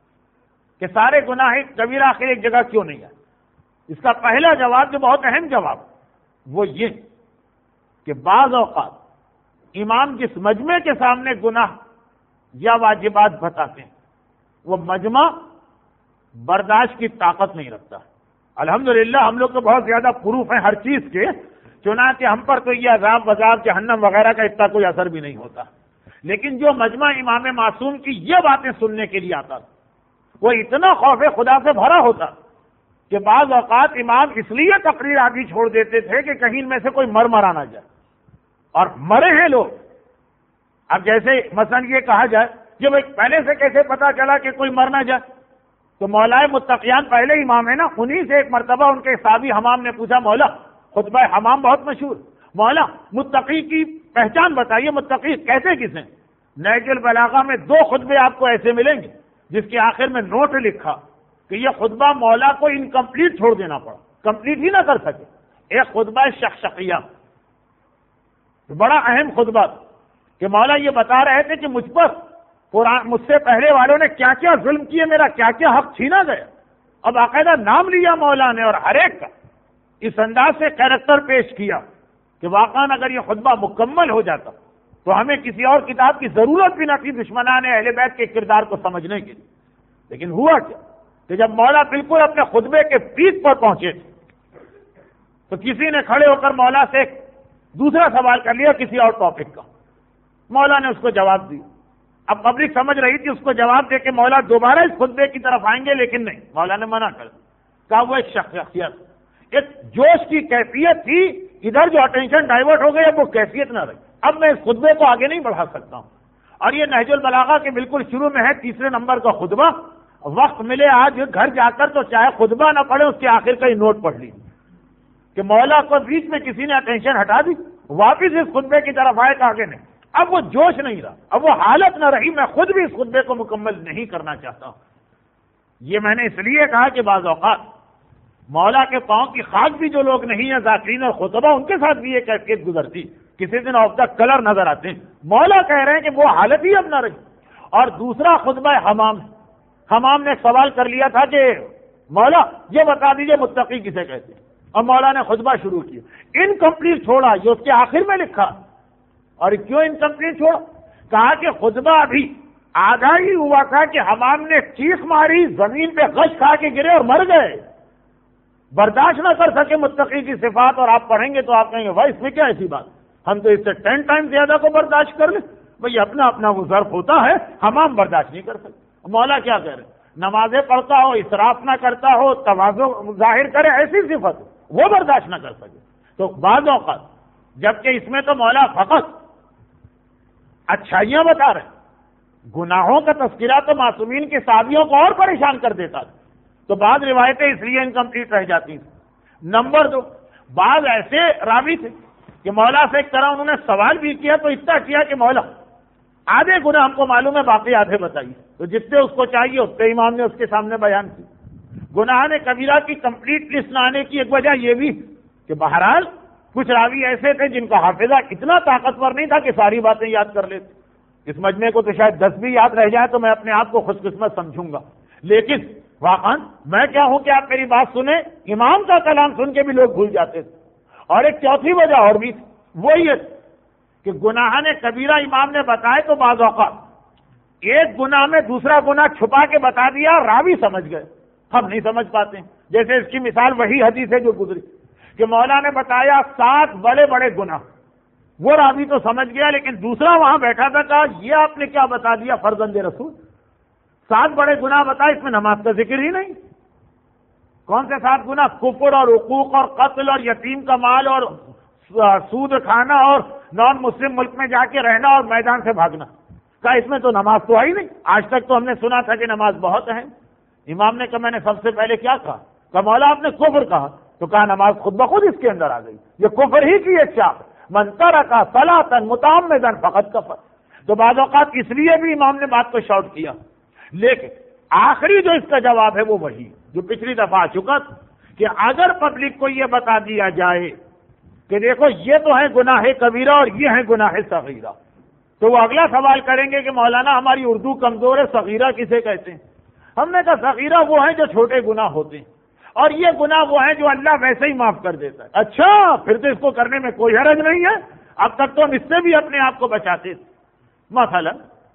کہ سارے گناہ کبیرہ آخر ایک جگہ کیوں نہیں ہے. اس کا پہلا جواب جو بہت اہم جواب وہ یہ کہ بعض اوقات امام جس مجمع کے سامنے گناہ یا واجبات بتاتے ہیں وہ مجمع برداشت کی طاقت نہیں رکھتا. الحمدللہ ہم لوگ تو بہت زیادہ پروف ہیں ہر چیز کے، چنانچہ ہم پر تو یہ عذاب وذاب جہنم وغیرہ کا اتنا کوئی اثر بھی نہیں ہوتا. لیکن جو مجمع امام معصوم کی یہ باتیں سننے کے لیے آتا وہ اتنا خوف خدا سے بھرا ہوتا کہ بعض اوقات امام اس لیے تقریر آدھی چھوڑ دیتے تھے کہ کہیں ان میں سے کوئی مر نہ جائے. اور مرے ہیں لوگ. اب جیسے مثلا یہ کہا جائے کہ بھائی پہلے سے کیسے پتا چلا کہ کوئی مر نہ جائے؟ تو مولائے متقیان پہلے امام ہے نا، انہی سے ایک مرتبہ ان کے صحابی حمام نے پوچھا، مولا خطبہ حمام بہت مشہور، مولا متقی کی پہچان بتائیے، متقی کہتے کسے؟ نہج البلاغہ میں دو خطبے آپ کو ایسے ملیں گے جس کے آخر میں نوٹ لکھا کہ یہ خطبہ مولا کو انکمپلیٹ چھوڑ دینا پڑا، کمپلیٹ ہی نہ کر سکے. ایک خطبہ شخشقیہ، بڑا اہم خطبہ کہ مولا یہ بتا رہے تھے کہ مجھ پر مجھ سے پہلے والوں نے کیا کیا ظلم کیے، میرا کیا کیا حق چھینا گیا. اب باقاعدہ نام لیا مولا نے اور ہر ایک کا اس انداز سے کیریکٹر پیش کیا کہ واقعاً اگر یہ خطبہ مکمل ہو جاتا تو ہمیں کسی اور کتاب کی ضرورت بھی نہ تھی دشمنان اہل بیت کے کردار کو سمجھنے کے لیے. لیکن ہوا کیا کہ جب مولا بالکل اپنے خطبے کے پیک پر پہنچے تو کسی نے کھڑے ہو کر مولا سے دوسرا سوال کر لیا کسی اور ٹاپک کا. مولا نے اس کو جواب دی. اب پبلک سمجھ رہی تھی اس کو جواب دے کے مولا دوبارہ اس خطبے کی طرف آئیں گے، لیکن نہیں، مولا نے منع کر کہا وہ ایک شخصیت، ایک جوش کی کیفیت تھی، ادھر جو اٹینشن ڈائیورٹ ہو گئی اب وہ کیفیت نہ رہی. اب میں اس خطبے کو آگے نہیں بڑھا سکتا ہوں. اور یہ نہج البلاغہ کے بالکل شروع میں ہے 3 نمبر کا خطبہ. وقت ملے آج گھر جا کر تو چاہے خطبہ نہ پڑھے اس کے آخر کا ہی نوٹ پڑھ لی کہ مولا کو بیچ میں کسی نے اٹینشن ہٹا دی، واپس اس خطبے کی طرف آئے کہ آگے نہیں. اب وہ جوش نہیں رہا، اب وہ حالت نہ رہی. میں خود بھی اس خطبے کو مکمل نہیں کرنا چاہتا ہوں. یہ میں نے اس لیے کہا کہ بعض اوقات مولا کے پاؤں کی خاک بھی جو لوگ نہیں ہیں ذاکرین اور خطبہ، ان کے ساتھ بھی یہ کیفیت گزرتی. کسی دن آف دا کلر نظر آتے ہیں. مولا کہہ رہے ہیں کہ وہ حالت ہی اب نہ رہی. اور دوسرا خطبہ حمام، حمام نے سوال کر لیا تھا کہ مولا یہ بتا دیجئے متقی کسے کہتے ہیں، اور مولا نے خطبہ شروع کیا. انکمپلیٹ چھوڑا، یہ اس کے آخر میں لکھا. اور کیوں انکمپلیٹ چھوڑا؟ کہا کہ خطبہ ابھی آدھا ہی ہوا تھا کہ حمام نے چیخ ماری، زمین پہ غش کھا کے گرے اور مر گئے. برداشت نہ کر سکے متقی کی صفات، اور آپ پڑھیں گے تو آپ کہیں گے بھائی اس میں کیا ایسی بات، ہم تو اس سے 10 ٹائم زیادہ کو برداشت کر لیں. بھائی اپنا اپنا وہ ظرف ہوتا ہے، حمام برداشت نہیں کر سکتے. مولا کیا کہہ رہے ہیں؟ نمازیں پڑھتا ہو، اسراف نہ کرتا ہو، تواضع ظاہر کرے، ایسی صفت وہ برداشت نہ کر سکے. تو بعض اوقات جبکہ اس میں تو مولا فقط اچھائیاں بتا رہے ہیں، گناہوں کا تذکرہ تو معصومین کے صحابیوں کو اور پریشان کر دیتا تھا، تو بعض روایتیں اس لیے انکمپلیٹ رہ جاتی ہیں۔ نمبر 2، بعض ایسے راوی تھے کہ مولا سے ایک طرح انہوں نے سوال بھی کیا تو اتنا کیا کہ مولا آدھے گناہ ہم کو معلوم ہے، باقی آدھے بتائیے، تو جتنے اس کو چاہیے اتنے امام نے اس کے سامنے بیان کی۔ گناہ نے کبیرہ کی کمپلیٹ لسٹ نہ آنے کی ایک وجہ یہ بھی کہ بہرحال کچھ راوی ایسے تھے جن کا حافظہ اتنا طاقتور نہیں تھا کہ ساری باتیں یاد کر لیتے۔ اس مجمع کو تو شاید 10 بھی یاد رہ جائے تو میں اپنے آپ کو خوش قسمت سمجھوں گا، لیکن واقعا میں کیا ہوں کہ آپ میری بات سنیں، امام کا کلام سن کے بھی لوگ بھول جاتے تھے۔ اور ایک چوتھی وجہ اور بھی وہ یہ کہ گناہ نے کبیرہ امام نے بتائے تو بعض اوقات ایک گناہ میں دوسرا گناہ چھپا کے بتا دیا، راوی سمجھ گئے، ہم نہیں سمجھ پاتے۔ جیسے اس کی مثال وہی حدیث ہے جو گزری کہ مولا نے بتایا 7 بڑے بڑے گناہ، وہ راوی تو سمجھ گیا لیکن دوسرا وہاں بیٹھا تھا، کہا یہ آپ نے کیا بتا دیا فرزند رسول، 7 بڑے گناہ بتائے، اس میں نماز کا ذکر ہی نہیں۔ کون سے 7 گناہ؟ کفر اور حقوق اور قتل اور یتیم کا مال اور سود کھانا اور نان مسلم ملک میں جا کے رہنا اور میدان سے بھاگنا۔ کہا اس میں تو نماز تو آئی نہیں، آج تک تو ہم نے سنا تھا کہ نماز بہت اہم۔ امام نے کہا میں نے سب سے پہلے کیا کہا مولا آپ نے کفر کہا، تو کہا نماز خود بخود اس کے اندر آ گئی، یہ کفر ہی کی ایک چاپ، من ترک صلاۃ متعمدا فقد کفر۔ تو بعض اوقات اس لیے بھی امام نے بات کو شارٹ کیا، لیکن آخری جو اس کا جواب ہے وہ وہی جو پچھلی دفعہ آ چکا تھا کہ اگر پبلک کو یہ بتا دیا جائے کہ دیکھو یہ تو ہے گناہ کبیرہ اور یہ ہے گناہ صغیرہ، تو وہ اگلا سوال کریں گے کہ مولانا ہماری اردو کمزور ہے، صغیرہ کسے کہتے ہیں؟ ہم نے کہا صغیرہ وہ ہیں جو چھوٹے گناہ ہوتے ہیں، اور یہ گناہ وہ ہیں جو اللہ ویسے ہی معاف کر دیتا ہے۔ اچھا، پھر تو اس کو کرنے میں کوئی حرج نہیں ہے، اب تک تو ہم اس سے بھی اپنے آپ کو بچاتے تھے۔ مثلا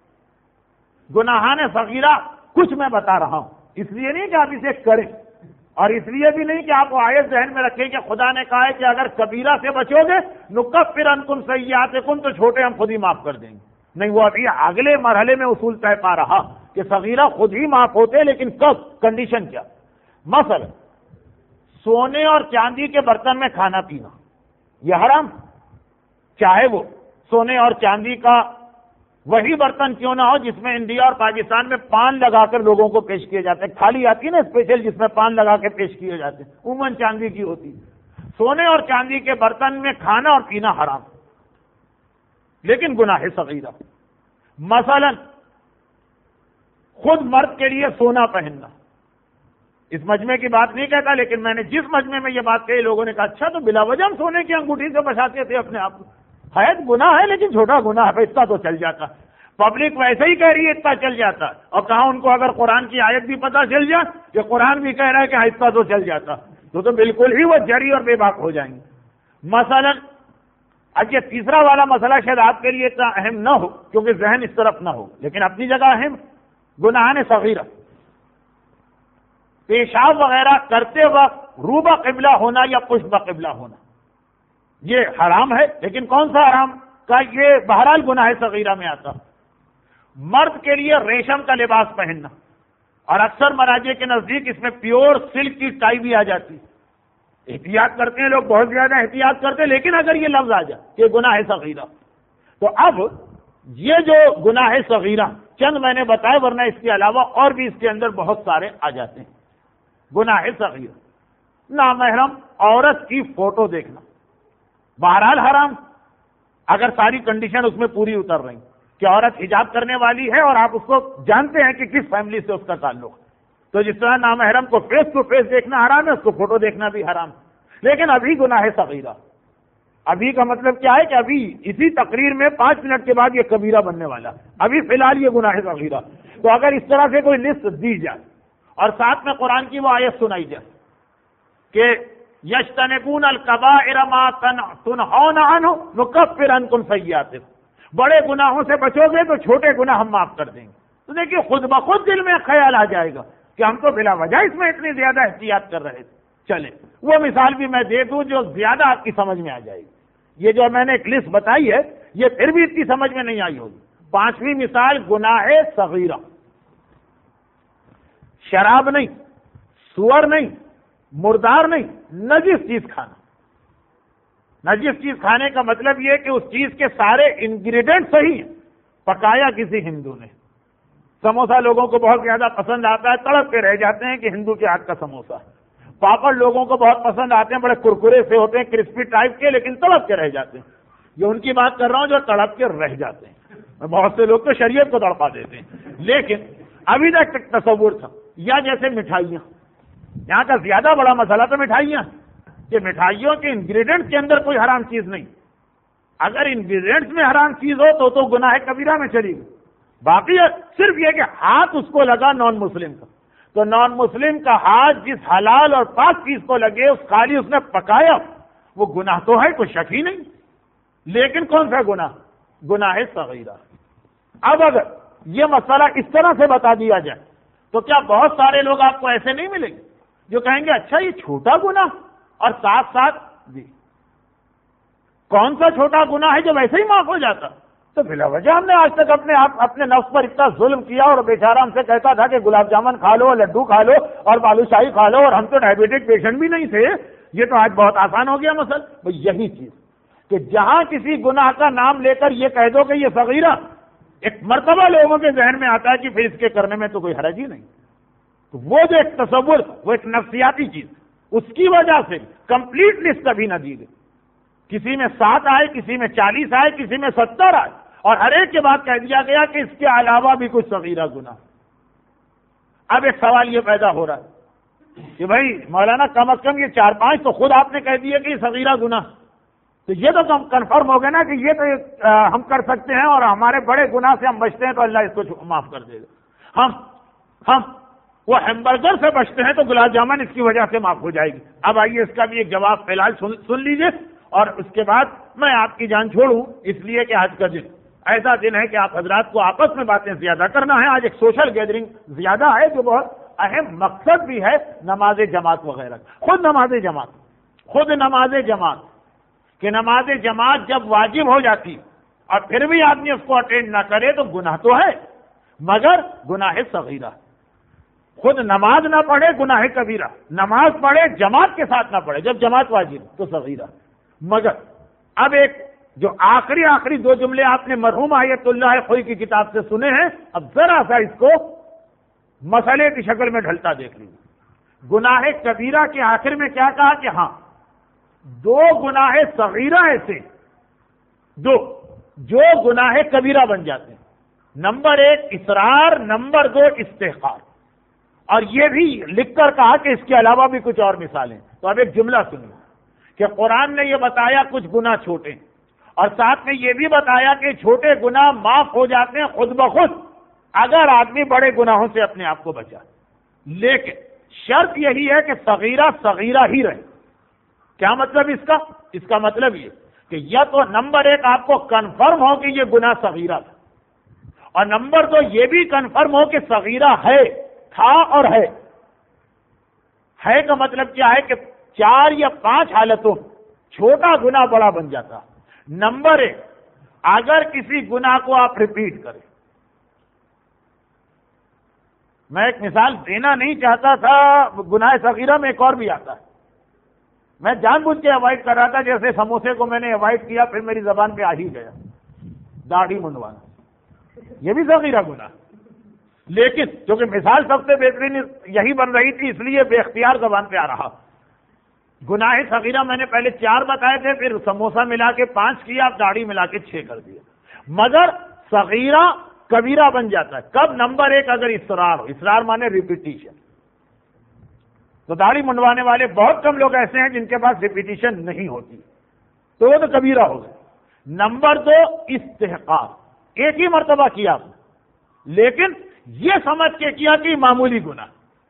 گناہان صغیرہ کچھ میں بتا رہا ہوں، اس لیے نہیں کہ آپ اسے کریں، اور اس لیے بھی نہیں کہ آپ وہ آیت ذہن میں رکھیں کہ خدا نے کہا ہے کہ اگر کبیرہ سے بچو گے نکفر عنکم سیئاتکم، تو چھوٹے ہم خود ہی معاف کر دیں گے۔ نہیں، وہ ابھی اگلے مرحلے میں اصول طے پا رہا کہ صغیرہ خود ہی معاف ہوتے، لیکن کب، کنڈیشن کیا؟ مثلا سونے اور چاندی کے برتن میں کھانا پینا یہ حرام، چاہے وہ سونے اور چاندی کا وہی برتن کیوں نہ ہو جس میں انڈیا اور پاکستان میں پان لگا کر لوگوں کو پیش کیے جاتے ہیں، تھالی آتی ہے نا اسپیشل جس میں پان لگا کے پیش کیے جاتے ہیں، عموماً چاندی کی ہوتی ہے۔ سونے اور چاندی کے برتن میں کھانا اور پینا حرام، لیکن گناہ صغیرہ۔ مثلا خود مرد کے لیے سونا پہننا، اس مجمع کی بات نہیں کہتا، لیکن میں نے جس مجمع میں یہ بات کہی لوگوں نے کہا اچھا تو بلا وجہ ہم سونے کی انگوٹھی سے بچاتے تھے اپنے آپ کو، ہے گناہ ہے لیکن چھوٹا گناہ ہے، اتنا تو چل جاتا، پبلک ویسے ہی کہہ رہی ہے اتنا چل جاتا، اور کہاں ان کو اگر قرآن کی آیت بھی پتہ چل جائے کہ قرآن بھی کہہ رہا ہے کہ اتنا تو چل جاتا، تو بالکل ہی وہ جری اور بے باک ہو جائیں گے۔ مثلا اب یہ تیسرا والا مسئلہ شاید آپ کے لیے اتنا اہم نہ ہو کیونکہ ذہن اس طرف نہ ہو، لیکن اپنی جگہ اہم، گناہان صغیرہ، پیشاب وغیرہ کرتے وقت رو بقبلہ ہونا یا پشت بقبلہ ہونا، یہ حرام ہے، لیکن کون سا حرام کا؟ یہ بہرحال گناہ صغیرہ میں آتا۔ مرد کے لیے ریشم کا لباس پہننا، اور اکثر مراجع کے نزدیک اس میں پیور سلک کی ٹائی بھی آ جاتی، احتیاط کرتے ہیں لوگ، بہت زیادہ احتیاط کرتے ہیں، لیکن اگر یہ لفظ آ جائے کہ گناہ صغیرہ، تو اب یہ جو گناہ صغیرہ چند میں نے بتائے، ورنہ اس کے علاوہ اور بھی اس کے اندر بہت سارے آ جاتے ہیں۔ گناہ صغیرہ، نامحرم عورت کی فوٹو دیکھنا، بہرحال حرام، اگر ساری کنڈیشن اس میں پوری اتر رہی کہ عورت حجاب کرنے والی ہے اور آپ اس کو جانتے ہیں کہ کس فیملی سے اس کا تعلق ہے، تو جس طرح نامحرم کو فیس ٹو فیس دیکھنا حرام ہے، اس کو فوٹو دیکھنا بھی حرام، لیکن ابھی گناہ صغیرہ۔ ابھی کا مطلب کیا ہے کہ ابھی اسی تقریر میں 5 منٹ کے بعد یہ کبیرہ بننے والا، ابھی فی الحال یہ گناہ صغیرہ۔ تو اگر اس طرح سے کوئی لسٹ دی جائے اور ساتھ میں قرآن کی وہ آیت سنائی جائے کہ یجتنبون الکبائر ما تنہون عنہ نکفر عنکم سیئاتکم، بڑے گناہوں سے بچو گے تو چھوٹے گناہ ہم معاف کر دیں گے، تو دیکھیے خود بخود دل میں خیال آ جائے گا کہ ہم تو بلا وجہ اس میں اتنی زیادہ احتیاط کر رہے تھے۔ چلے وہ مثال بھی میں دے دوں جو زیادہ آپ کی سمجھ میں آ جائے گی، یہ جو میں نے ایک لسٹ بتائی ہے یہ پھر بھی اتنی سمجھ میں نہیں آئی ہوگی۔ 5ویں مثال گناہ صغیرہ، شراب نہیں، سور نہیں، مردار نہیں، نجس چیز کھانا، نجس چیز کھانے کا مطلب یہ کہ اس چیز کے سارے انگریڈینٹ صحیح ہیں، پکایا کسی ہندو نے۔ سموسا لوگوں کو بہت زیادہ پسند آتا ہے، تڑپ کے رہ جاتے ہیں کہ ہندو کے ہاتھ کا سموسا۔ پاپڑ لوگوں کو بہت پسند آتے ہیں، بڑے کرکرے سے ہوتے ہیں، کرسپی ٹائپ کے، لیکن تڑپ کے رہ جاتے ہیں۔ یہ ان کی بات کر رہا ہوں جو تڑپ کے رہ جاتے ہیں۔ بہت سے لوگ تو شریعت کو تڑپا دیتے ہیں، لیکن ابھی تک تصور تھا۔ یا جیسے مٹھائیاں، یہاں کا زیادہ بڑا مسئلہ تو مٹھائیاں، کہ مٹھائیوں کے انگریڈینٹ کے اندر کوئی حرام چیز نہیں۔ اگر انگریڈینٹس میں حرام چیز ہو تو گناہ کبیرہ میں چلی گئی۔ باقی صرف یہ کہ ہاتھ اس کو لگا نان مسلم کا، تو نان مسلم کا ہاتھ جس حلال اور پاک چیز کو لگے، اس خالی اس نے پکایا، وہ گناہ تو ہے، کوئی شک ہی نہیں، لیکن کون سا گناہ؟ گناہ صغیرہ۔ اب اگر یہ مسئلہ اس طرح سے بتا دیا جائے تو کیا بہت سارے لوگ آپ کو ایسے نہیں ملیں گے جو کہیں گے اچھا یہ چھوٹا گناہ، اور ساتھ ساتھ جی کون سا چھوٹا گناہ ہے جو ویسے ہی معاف ہو جاتا؟ تو بلا وجہ ہم نے آج تک اپنے نفس پر اتنا ظلم کیا، اور بیچارہ ہم سے کہتا تھا کہ گلاب جامن کھا لو، لڈو کھا لو اور بالو شاہی کھا لو، اور ہم تو ڈائبیٹک پیشنٹ بھی نہیں تھے۔ یہ تو آج بہت آسان ہو گیا مسئلہ۔ یہی چیز کہ جہاں کسی گناہ کا نام لے کر یہ کہہ دو کہ یہ صغیرہ، ایک مرتبہ لوگوں کے ذہن میں آتا ہے کہ پھر اس کے کرنے میں تو کوئی حرج ہی نہیں۔ تو وہ جو ایک تصور، وہ ایک نفسیاتی چیز، اس کی وجہ سے کمپلیٹ لسٹ ابھی نہ دی گئی۔ کسی میں 7 آئے، کسی میں 40 آئے، کسی میں 70 آئے، اور ہر ایک کے بعد کہہ دیا گیا کہ اس کے علاوہ بھی کچھ صغیرہ گناہ۔ اب ایک سوال یہ پیدا ہو رہا ہے کہ بھائی مولانا کم از کم یہ 4-5 تو خود آپ نے کہہ دیا کہ یہ صغیرہ گناہ، تو یہ تو کنفرم ہو گیا نا کہ یہ تو ہم کر سکتے ہیں، اور ہمارے بڑے گناہ سے ہم بچتے ہیں تو اللہ اس کو معاف کر دے گا۔ ہم وہ ہیمبرگر سے بچتے ہیں تو گلاب جامن اس کی وجہ سے معاف ہو جائے گی۔ اب آئیے اس کا بھی ایک جواب فی الحال سن لیجئے، اور اس کے بعد میں آپ کی جان چھوڑوں، اس لیے کہ آج کا دن ایسا دن ہے کہ آپ حضرات کو آپس میں باتیں زیادہ کرنا ہے۔ آج ایک سوشل گیدرنگ زیادہ ہے جو بہت اہم مقصد بھی ہے نماز جماعت وغیرہ۔ خود نماز جماعت کہ نماز جماعت جب واجب ہو جاتی اور پھر بھی آدمی اس کو اٹینڈ نہ کرے تو گناہ تو ہے، مگر گناہ صغیرہ۔ خود نماز نہ پڑھے گناہ کبیرہ، نماز پڑھے جماعت کے ساتھ نہ پڑھے جب جماعت واجب تو صغیرہ۔ مگر اب ایک جو آخری 2 جملے آپ نے مرحوم آیت اللہ خوئی کی کتاب سے سنے ہیں، اب ذرا سا اس کو مسئلے کی شکل میں ڈھلتا دیکھ لیجیے۔ گناہ کبیرہ کے آخر میں کیا کہا کہ ہاں 2 گناہ صغیرہ ایسے 2 جو گناہ کبیرہ بن جاتے ہیں۔ نمبر 1 اصرار، نمبر 2 استحقار، اور یہ بھی لکھ کر کہا کہ اس کے علاوہ بھی کچھ اور مثالیں۔ تو اب ایک جملہ سنیے کہ قرآن نے یہ بتایا کچھ گناہ چھوٹے، اور ساتھ میں یہ بھی بتایا کہ چھوٹے گناہ معاف ہو جاتے ہیں خود بخود اگر آدمی بڑے گناہوں سے اپنے آپ کو بچا، لیکن شرط یہی ہے کہ صغیرہ ہی رہے۔ کیا مطلب اس کا مطلب یہ کہ یا تو نمبر 1 آپ کو کنفرم ہو کہ یہ گناہ صغیرہ تھا، اور نمبر 2 یہ بھی کنفرم ہو کہ صغیرہ تھا اور ہے کا مطلب کیا ہے کہ 4 یا 5 حالتوں چھوٹا گناہ بڑا بن جاتا۔ نمبر 1 اگر کسی گناہ کو آپ ریپیٹ کریں، میں ایک مثال دینا نہیں چاہتا تھا، گناہ صغیرہ میں ایک اور بھی آتا ہے، میں جان بوجھ کے اوائڈ کر رہا تھا، جیسے سموسے کو میں نے اوائڈ کیا پھر میری زبان پہ آ ہی گیا، داڑھی منڈوانا، یہ بھی صغیرہ گناہ، لیکن چونکہ مثال سب سے بہترین یہی بن رہی تھی اس لیے بے اختیار زبان پہ آ رہا۔ گناہ صغیرہ میں نے پہلے 4 بتائے تھے، پھر سموسہ ملا کے 5 کیا، اب داڑھی ملا کے 6 کر دیا، مگر صغیرہ کبیرہ بن جاتا ہے کب؟ نمبر 1 اگر اصرار ہو، اصرار مانے ریپیٹیشن، تو داڑھی منڈوانے والے بہت کم لوگ ایسے ہیں جن کے پاس ریپیٹیشن نہیں ہوتی، تو وہ تو کبیرہ ہو گئے۔ نمبر 2 استحقاق، ایک ہی مرتبہ کیا آپ نے لیکن یہ سمجھ کے کیا کہ معمولی گناہ۔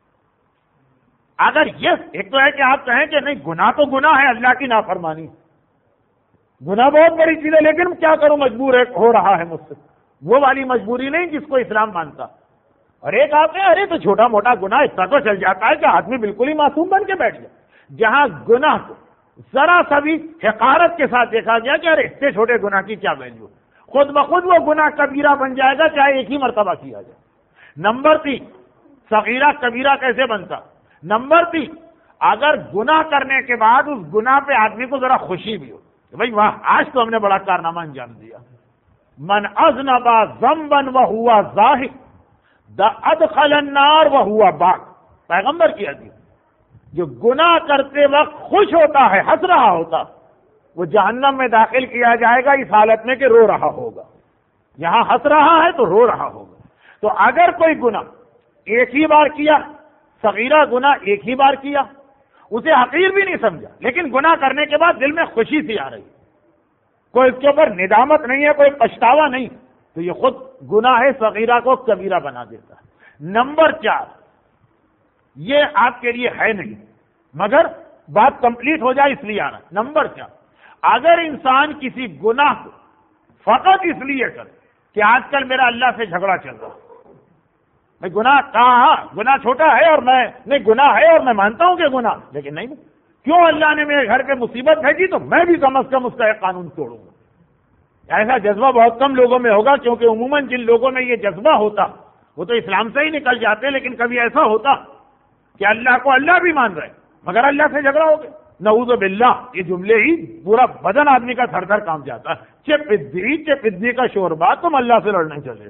اگر یہ ایک تو ہے کہ آپ کہیں کہ نہیں گناہ تو گناہ ہے، اللہ کی نافرمانی، گناہ بہت بڑی چیز ہے لیکن کیا کروں مجبور ہو رہا ہے مجھ سے، وہ والی مجبوری نہیں جس کو اسلام مانتا۔ اور ایک آپ نے ارے تو چھوٹا موٹا گناہ اتنا تو چل جاتا ہے کہ آدمی بالکل ہی معصوم بن کے بیٹھ جائے، جہاں گناہ کو ذرا سا بھی حقارت کے ساتھ دیکھا گیا کہ ارے اتنے چھوٹے گناہ کی کیا ویلیو، خود بخود وہ گناہ کبیرہ بن جائے گا چاہے ایک ہی مرتبہ کیا جائے۔ نمبر 3 صغیرہ کبیرہ کیسے بنتا؟ نمبر 3 اگر گناہ کرنے کے بعد اس گناہ پہ آدمی کو ذرا خوشی بھی ہو، بھائی واہ آج تو ہم نے بڑا کارنامہ انجام دیا. من اذنب ذنبا وهو ذاہب ادخل النار وهو باق. پیغمبر کی حدیث. جو گناہ کرتے وقت خوش ہوتا ہے، ہنس رہا ہوتا، وہ جہنم میں داخل کیا جائے گا اس حالت میں کہ رو رہا ہوگا. یہاں ہنس رہا ہے تو رو رہا ہوگا. تو اگر کوئی گناہ ایک ہی بار کیا، صغیرہ گناہ ایک ہی بار کیا، اسے حقیر بھی نہیں سمجھا، لیکن گناہ کرنے کے بعد دل میں خوشی سی آ رہی، کوئی اس کے اوپر ندامت نہیں ہے، کوئی پچھتاوا نہیں، تو یہ خود گناہ صغیرہ کو کبیرہ بنا دیتا ہے. نمبر 4، یہ آپ کے لیے ہے نہیں مگر بات کمپلیٹ ہو جائے اس لیے آنا. نمبر 4، اگر انسان کسی گناہ کو فقط اس لیے کرے کہ آج کل میرا اللہ سے جھگڑا چل رہا، میں گناہ کہاں، گناہ چھوٹا ہے اور میں نہیں، گناہ ہے اور میں مانتا ہوں کہ گناہ، لیکن نہیں کیوں اللہ نے میرے گھر پہ مصیبت بھیجی تو میں بھی کم از کم اس کا ایک قانون توڑوں گا. ایسا جذبہ بہت کم لوگوں میں ہوگا، کیونکہ عموماً جن لوگوں میں یہ جذبہ ہوتا وہ تو اسلام سے ہی نکل جاتے. لیکن کبھی ایسا ہوتا کہ اللہ کو اللہ بھی مان رہے مگر اللہ سے جھگڑا ہو گیا، نعوذ باللہ، یہ جملے ہی پورا بدن آدمی کا تھر تھر کام جاتا ہے. چپدی کا شوربہ، تم اللہ سے لڑنے چلے.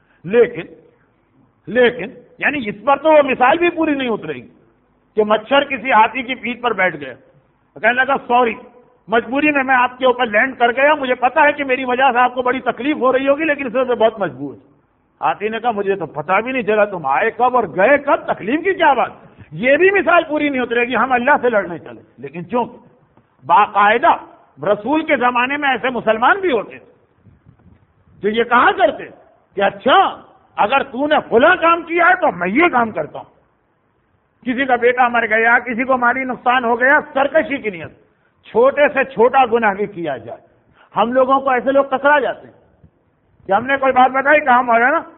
لیکن یعنی اس پر تو وہ مثال بھی پوری نہیں اترے گی کہ مچھر کسی ہاتھی کی پیٹھ پر بیٹھ گئے، کہنے لگا سوری، مجبوری میں آپ کے اوپر لینڈ کر گیا، مجھے پتا ہے کہ میری وجہ سے آپ کو بڑی تکلیف ہو رہی ہوگی لیکن اس میں بہت مجبور. ہاتھی نے کہا مجھے تو پتا بھی نہیں چلا تم آئے کب اور گئے کب، تکلیف کی کیا بات. یہ بھی مثال پوری نہیں اترے گی، ہم اللہ سے لڑنے چلے. لیکن چونکہ باقاعدہ رسول کے زمانے میں ایسے مسلمان بھی ہوتے جو یہ کہا کرتے کہ اچھا اگر تو نے فلاں کام کیا ہے تو میں یہ کام کرتا ہوں. کسی کا بیٹا مر گیا، کسی کو مالی نقصان ہو گیا، سرکشی کی نیت، چھوٹے سے چھوٹا گناہ بھی کیا جائے. ہم لوگوں کو ایسے لوگ کسرا جاتے ہیں کہ ہم نے کوئی بات بتائی، کام ہو رہا ہے نا،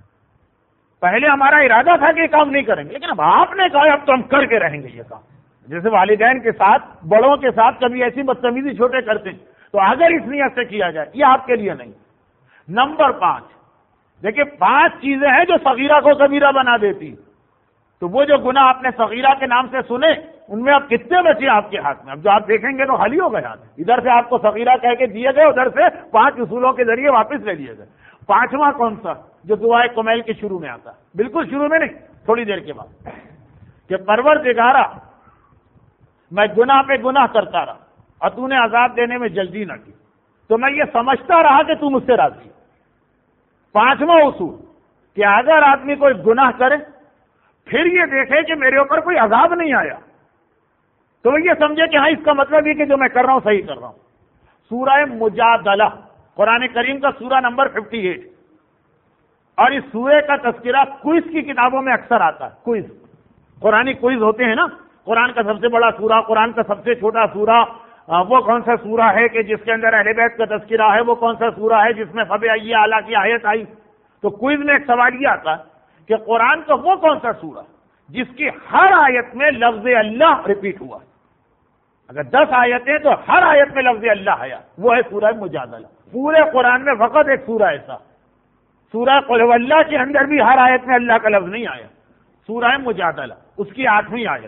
پہلے ہمارا ارادہ تھا کہ یہ کام نہیں کریں گے، لیکن اب آپ نے کہا اب تو ہم کر کے رہیں گے یہ کام. جیسے والدین کے ساتھ، بڑوں کے ساتھ کبھی ایسی بدتمیزی چھوٹے کرتے ہیں، تو اگر اس نیت سے کیا جائے یہ آپ کے لیے نہیں. نمبر 5، دیکھیں 5 چیزیں ہیں جو صغیرہ کو کبیرہ بنا دیتی. تو وہ جو گناہ آپ نے صغیرہ کے نام سے سنے ان میں اب کتنے بچے آپ کے ہاتھ میں؟ اب جو آپ دیکھیں گے تو خالی ہو گئے ہاتھ. ادھر سے آپ کو صغیرہ کہہ کے دیے گئے، ادھر سے 5 اصولوں کے ذریعے واپس لے لیے گئے. 5واں کون سا؟ جو دعائے کمیل کے شروع میں آتا، بالکل شروع میں نہیں، تھوڑی دیر کے بعد، کہ پروردگارا میں گناہ پہ گناہ کرتا رہا اور تو نے عذاب دینے میں جلدی نہ کی، تو میں یہ سمجھتا رہا کہ تو مجھ سے راضی. 5واں اصول کہ اگر آدمی کوئی گناہ کرے پھر یہ دیکھے کہ میرے اوپر کوئی عذاب نہیں آیا تو وہ یہ سمجھے کہ ہاں اس کا مطلب یہ کہ جو میں کر رہا ہوں صحیح کر رہا ہوں. سورہ مجادلہ قرآن کریم کا سورہ نمبر 58، اور اس سورہ کا تذکرہ کوئز کی کتابوں میں اکثر آتا ہے. کوئز، قرآنی کوئز ہوتے ہیں نا، قرآن کا سب سے بڑا سورہ، قرآن کا سب سے چھوٹا سورہ، وہ کون سا سورہ ہے کہ جس کے اندر اہل بیت کا تذکرہ ہے، وہ کون سا سورہ ہے جس میں فبأي آلاء کی آیت آئی. تو کوئز میں ایک سوال یہ آتا ہے کہ قرآن کا وہ کون سا سورہ جس کی ہر آیت میں لفظ اللہ ریپیٹ ہوا. اگر 10 آیتیں تو ہر آیت میں لفظ اللہ آیا، وہ ہے سورہ مجادلہ. پورے قرآن میں فقط ایک سورہ ایسا، سورہ قل هو اللہ کے اندر بھی ہر آیت میں اللہ کا لفظ نہیں آیا، سورہ مجادلہ، اس کی 8ویں آیت،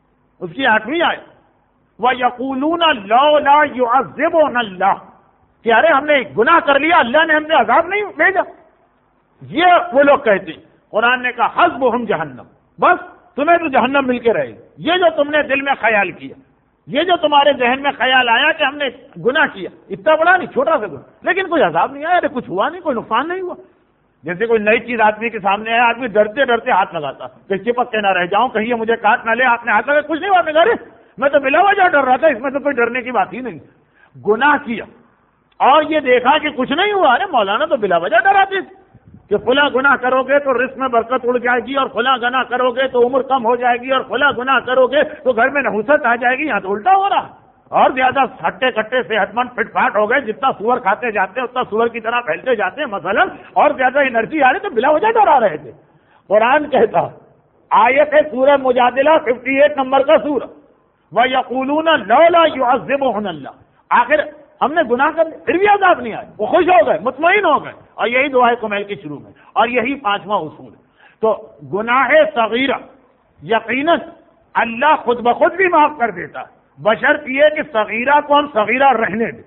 وَيَقُولُونَ لَوْلَا يُعَذِّبُنَا اللَّهُ، کہ ارے ہم نے گناہ کر لیا، اللہ نے ہم نے عذاب نہیں بھیجا. یہ وہ لوگ کہتے ہیں. قرآن نے کہا حسبہم جہنم، بس تمہیں تو جہنم مل کے رہے گی. یہ جو تم نے دل میں خیال کیا، یہ جو تمہارے ذہن میں خیال آیا کہ ہم نے گناہ کیا، اتنا بڑا نہیں، چھوٹا سا گناہ، لیکن کوئی عذاب نہیں آیا، کچھ ہوا نہیں، کوئی نقصان نہیں ہوا. جیسے کوئی نئی چیز آدمی کے سامنے ہے، آدمی ڈرتے ڈرتے ہاتھ لگاتا کہ چپک کے نہ رہ جاؤں، کہیں یہ مجھے کاٹ نہ لے. آپ نے ہاتھ لگا، کچھ نہیں ہوا. میں تو بلا وجہ ڈر رہا تھا، اس میں تو کوئی ڈرنے کی بات ہی نہیں. گناہ کیا اور یہ دیکھا کہ کچھ نہیں ہوا، ارے مولانا تو بلا وجہ ڈراتے کہ فلاں گناہ کرو گے تو رزق میں برکت اڑ جائے گی، اور فلاں گناہ کرو گے تو عمر کم ہو جائے گی، اور فلاں گناہ کرو گے تو گھر میں نحوست آ جائے گی. یہاں تو الٹا ہو رہا، اور زیادہ ہٹے کٹے صحت مند فٹ فاٹ ہو گئے، جتنا سور کھاتے جاتے ہیں اتنا سور کی طرح پھیلتے جاتے ہیں مثلا، اور زیادہ انرجی آ رہی تو بلا وجہ ڈرا رہے تھے. قرآن کہتا، آیت ہے سورہ مجادلہ 58 نمبر کا سورہ، وَيَقُولُونَ لَوْلَا يُعَذِّبُهُنَ اللَّهُ. آخر ہم نے گناہ کر پھر بھی عذاب نہیں آئے، وہ خوش ہو گئے، مطمئن ہو گئے. اور یہی دعائے کمیل کے شروع میں، اور یہی 5واں اصول ہے. تو گناہ صغیرہ یقیناً اللہ خود بخود بھی معاف کر دیتا، بشرط یہ کہ صغیرہ کو ہم صغیرہ رہنے دیں.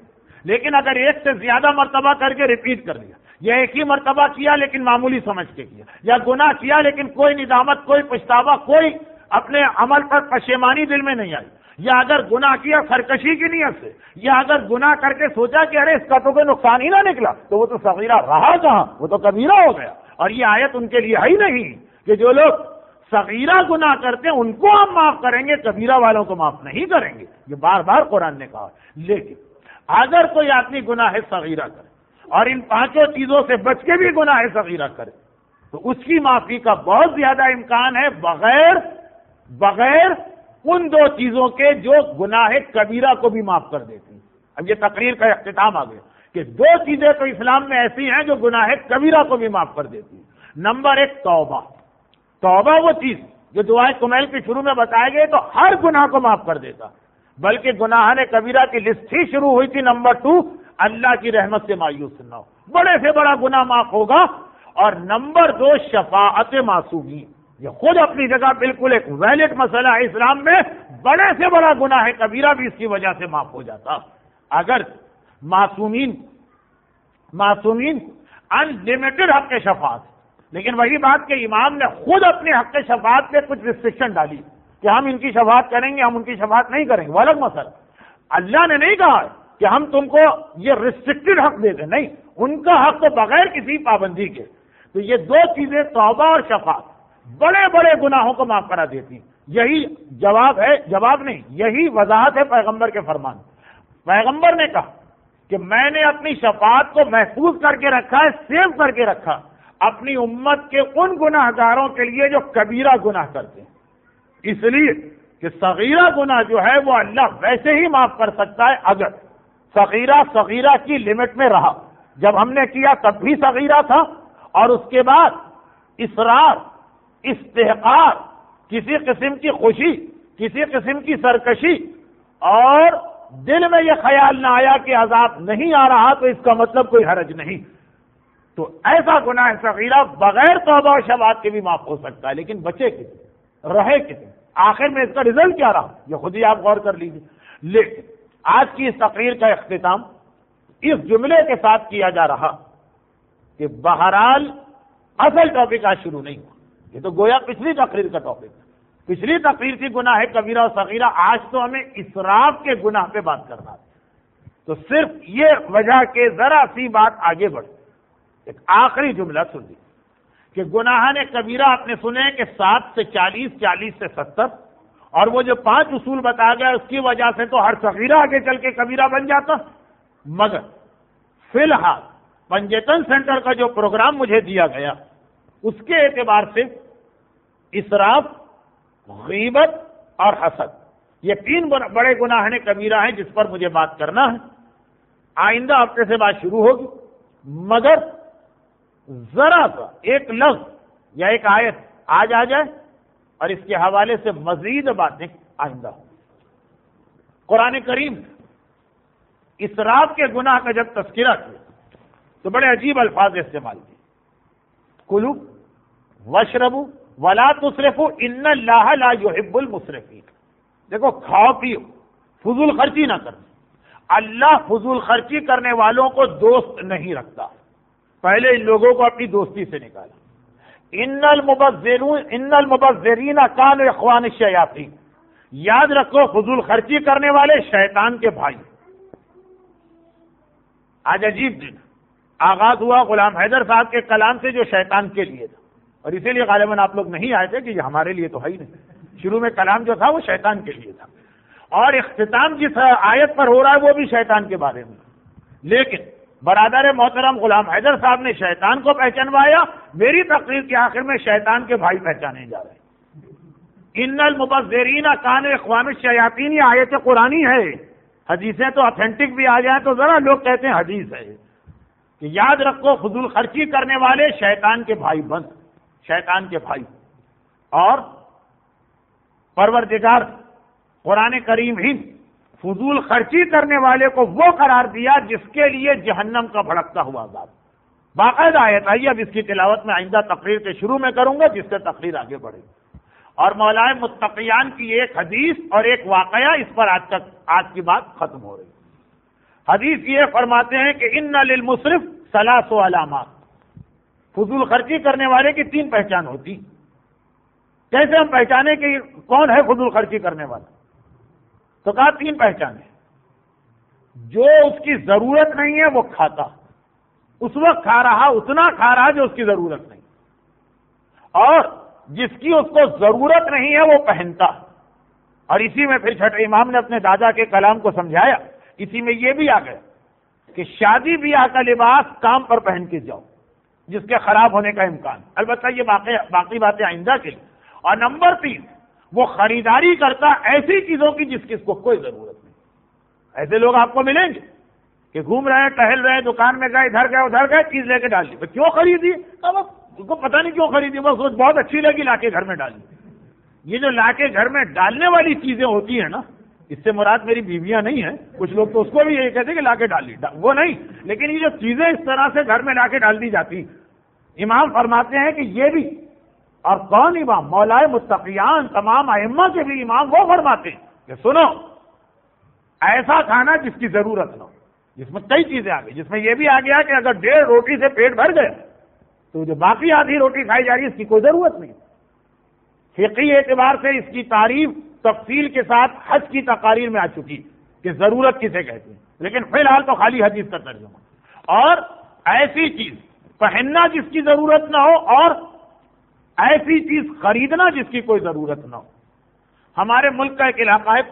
لیکن اگر ایک سے زیادہ مرتبہ کر کے ریپیٹ کر دیا، یا ایک ہی مرتبہ کیا لیکن معمولی سمجھ کے کیا، یا گناہ کیا لیکن کوئی ندامت، کوئی پچھتاوا، کوئی اپنے عمل پر پشیمانی دل میں نہیں آئی، یا اگر گناہ کیا سرکشی کی نیت سے، یا اگر گناہ کر کے سوچا کہ ارے اس کا تو کوئی نقصان ہی نہ نکلا، تو وہ تو صغیرہ رہا کہاں، وہ تو کبیرہ ہو گیا۔ اور یہ آیت ان کے لیے ہے ہی نہیں کہ جو لوگ صغیرہ گناہ کرتے ہیں ان کو ہم معاف کریں گے، کبیرہ والوں کو معاف نہیں کریں گے، یہ بار بار قرآن نے کہا۔ لیکن اگر کوئی آدمی گناہ صغیرہ کرے اور ان پانچوں چیزوں سے بچ کے بھی گناہ صغیرہ کرے تو اس کی معافی کا بہت زیادہ امکان ہے، بغیر ان دو چیزوں کے جو گناہ کبیرہ کو بھی معاف کر دیتی ہیں۔ اب یہ تقریر کا اختتام آ گیا کہ دو چیزیں تو اسلام میں ایسی ہیں جو گناہ کبیرہ کو بھی معاف کر دیتی ہیں۔ نمبر ایک توبہ۔ توبہ وہ چیز جو دعائے کمیل کے شروع میں بتائے گئے تو ہر گناہ کو معاف کر دیتا، بلکہ گناہ کبیرہ کی لسٹ ہی شروع ہوئی تھی نمبر 2، اللہ کی رحمت سے مایوس نہ ہو، بڑے سے بڑا گناہ معاف ہوگا۔ اور نمبر 2 شفاعت معصومین، یہ خود اپنی جگہ بالکل ایک ویلڈ مسئلہ ہے اسلام میں، بڑے سے بڑا گناہ کبیرہ بھی اس کی وجہ سے معاف ہو جاتا۔ اگر معصومین انلمیٹڈ حق شفاعت، لیکن وہی بات کہ امام نے خود اپنے حق شفاعت پہ کچھ ریسٹرکشن ڈالی کہ ہم ان کی شفاعت کریں گے، ہم ان کی شفاعت نہیں کریں گے، وہ الگ مسئلہ۔ اللہ نے نہیں کہا کہ ہم تم کو یہ ریسٹرکٹڈ حق دے دیں، نہیں، ان کا حق تو بغیر کسی پابندی کے۔ تو یہ دو چیزیں توبہ اور شفاعت بڑے بڑے گناہوں کو معاف کرا دیتی، یہی جواب نہیں، یہی وضاحت ہے پیغمبر کے فرمان۔ پیغمبر نے کہا کہ میں نے اپنی شفاعت کو محفوظ کر کے رکھا ہے، سیو کر کے رکھا اپنی امت کے ان گناہ گاروں کے لیے جو کبیرہ گناہ کرتے ہیں، اس لیے کہ صغیرہ گناہ جو ہے وہ اللہ ویسے ہی معاف کر سکتا ہے اگر صغیرہ کی لمٹ میں رہا۔ جب ہم نے کیا تب بھی صغیرہ تھا، اور اس کے بعد اصرار، استحقار، کسی قسم کی خوشی، کسی قسم کی سرکشی، اور دل میں یہ خیال نہ آیا کہ عذاب نہیں آ رہا تو اس کا مطلب کوئی حرج نہیں، تو ایسا گناہ صغیرہ بغیر توبہ و شفاعت کے بھی معاف ہو سکتا ہے۔ لیکن بچے کتنے، رہے کتنے، آخر میں اس کا رزلٹ کیا رہا، یہ خود ہی آپ غور کر لیجیے۔ لیکن آج کی اس تقریر کا اختتام اس جملے کے ساتھ کیا جا رہا کہ بہرحال اصل ٹاپک آج شروع نہیں ہوا، یہ تو گویا پچھلی تقریر کا ٹاپک ہے۔ پچھلی تقریر تھی گناہ کبیرہ اور صغیرہ، آج تو ہمیں اسراف کے گناہ پہ بات کرنا ہے۔ تو صرف یہ وجہ کہ ذرا سی بات آگے بڑھ، ایک آخری جملہ سن لی کہ گناہ کبیرہ آپ نے سنے کہ 7 سے 40، 40 سے 70، اور وہ جو 5 اصول بتایا گیا اس کی وجہ سے تو ہر صغیرہ آگے چل کے کبیرہ بن جاتا۔ مگر فی الحال پنجیتن سینٹر کا جو پروگرام مجھے دیا گیا اس کے اعتبار سے اسراف، غیبت اور حسد، یہ 3 بڑے گناہ کبیرہ ہیں جس پر مجھے بات کرنا ہے۔ آئندہ ہفتے سے بات شروع ہوگی، مگر ذرا سا ایک لفظ یا ایک آیت آج آ جائے اور اس کے حوالے سے مزید باتیں آئندہ ہوں۔ قرآن کریم اسراف کے گناہ کا جب تذکرہ کیا تو بڑے عجیب الفاظ استعمال کیے، کلو واشربوا ولا تسرفوا ان اللہ لا يحب المسرفین۔ دیکھو، کھاؤ پیو، فضول خرچی نہ کرنا، اللہ فضول خرچی کرنے والوں کو دوست نہیں رکھتا۔ پہلے ان لوگوں کو اپنی دوستی سے نکالا۔ ان المبذرین کانوا اخوان الشیاطین، یاد رکھو فضول خرچی کرنے والے شیطان کے بھائی۔ آج عجیب دن آغاز ہوا غلام حیدر صاحب کے کلام سے جو شیطان کے لیے تھا، اور اسی لیے غالباً آپ لوگ نہیں آئے تھے کہ یہ ہمارے لیے تو ہے ہی نہیں۔ شروع میں کلام جو تھا وہ شیطان کے لیے تھا، اور اختتام جس آیت پر ہو رہا ہے وہ بھی شیطان کے بارے میں۔ لیکن برادر محترم غلام حیدر صاحب نے شیطان کو پہچانوایا، میری تقریر کے آخر میں شیطان کے بھائی پہچانے جا رہے ہیں۔ ان المبذرین کانوا اخوان الشیاطین، یہ آیت قرآنی ہے، حدیثیں تو اتھینٹک بھی آ جائیں تو ذرا لوگ کہتے ہیں حدیث ہے، کہ یاد رکھو فضول خرچی کرنے والے شیطان کے بھائی بن، شیطان کے بھائی۔ اور پروردگار قرآن کریم ہی فضول خرچی کرنے والے کو وہ قرار دیا جس کے لیے جہنم کا بھڑکتا ہوا عذاب۔ باقاعدہ آیت آئی، اب اس کی تلاوت میں آئندہ تقریر کے شروع میں کروں گا جس سے تقریر آگے بڑھے گی۔ اور مولا متقیان کی ایک حدیث اور ایک واقعہ، اس پر آج کی بات ختم ہو رہی۔ حدیث یہ فرماتے ہیں کہ ان للمسرف ثلاث علامات، فضول خرچی کرنے والے کی 3 پہچان ہوتی۔ کیسے ہم پہچانے کہ کون ہے فضول خرچی کرنے والا؟ تو کہا 3 پہچانیں۔ جو اس کی ضرورت نہیں ہے وہ کھاتا، اس وقت کھا رہا، اتنا کھا رہا جو اس کی ضرورت نہیں، اور جس کی اس کو ضرورت نہیں ہے وہ پہنتا۔ اور اسی میں پھر چھٹے امام نے اپنے دادا کے کلام کو سمجھایا، اسی میں یہ بھی آ گیا کہ شادی بیاہ کا لباس کام پر پہن کے جاؤ جس کے خراب ہونے کا امکان، البتہ یہ باقی باتیں آئندہ کے لیے۔ اور نمبر 3، وہ خریداری کرتا ایسی چیزوں کی جس کی اس کو کوئی ضرورت نہیں۔ ایسے لوگ آپ کو ملیں گے کہ گھوم رہے ہیں، ٹہل رہے ہیں، دکان میں گئے، ادھر گئے ادھر گئے، چیز لے کے ڈال دی۔ کیوں خریدی؟ اس کو پتہ نہیں کیوں خریدی، بس بہت اچھی لگی لا کے گھر میں ڈال دی۔ یہ جو لا کے گھر میں ڈالنے والی چیزیں ہوتی ہیں نا، اس سے مراد میری بیویاں نہیں ہیں، کچھ لوگ تو اس کو بھی یہی کہتے ہیں کہ لا کے ڈال لی، وہ نہیں، لیکن یہ جو چیزیں اس طرح سے گھر میں لا کے ڈال دی جاتی، امام فرماتے ہیں کہ یہ بھی، اور کون امام؟ مولائے متقیان، تمام ائمہ کے بھی امام وہ فرماتے ہیں کہ سنو، ایسا کھانا جس کی ضرورت نہ ہو، جس میں کئی چیزیں آ گئی، جس میں یہ بھی آ گیا کہ اگر 1.5 روٹی سے پیٹ بھر گئے تو جو باقی آدھی روٹی کھائی جا رہی ہے اس کی کوئی ضرورت نہیں۔ فقہی اعتبار سے اس کی تعریف تفصیل کے ساتھ حج کی تقاریر میں آ چکی کہ ضرورت کسے کہتے ہیں، لیکن فی الحال تو خالی حدیث کا ترجمہ۔ اور ایسی چیز پہننا جس کی ضرورت نہ ہو، اور ایسی چیز خریدنا جس کی کوئی ضرورت نہ ہو۔ ہمارے ملک کا ایک علاقہ ہے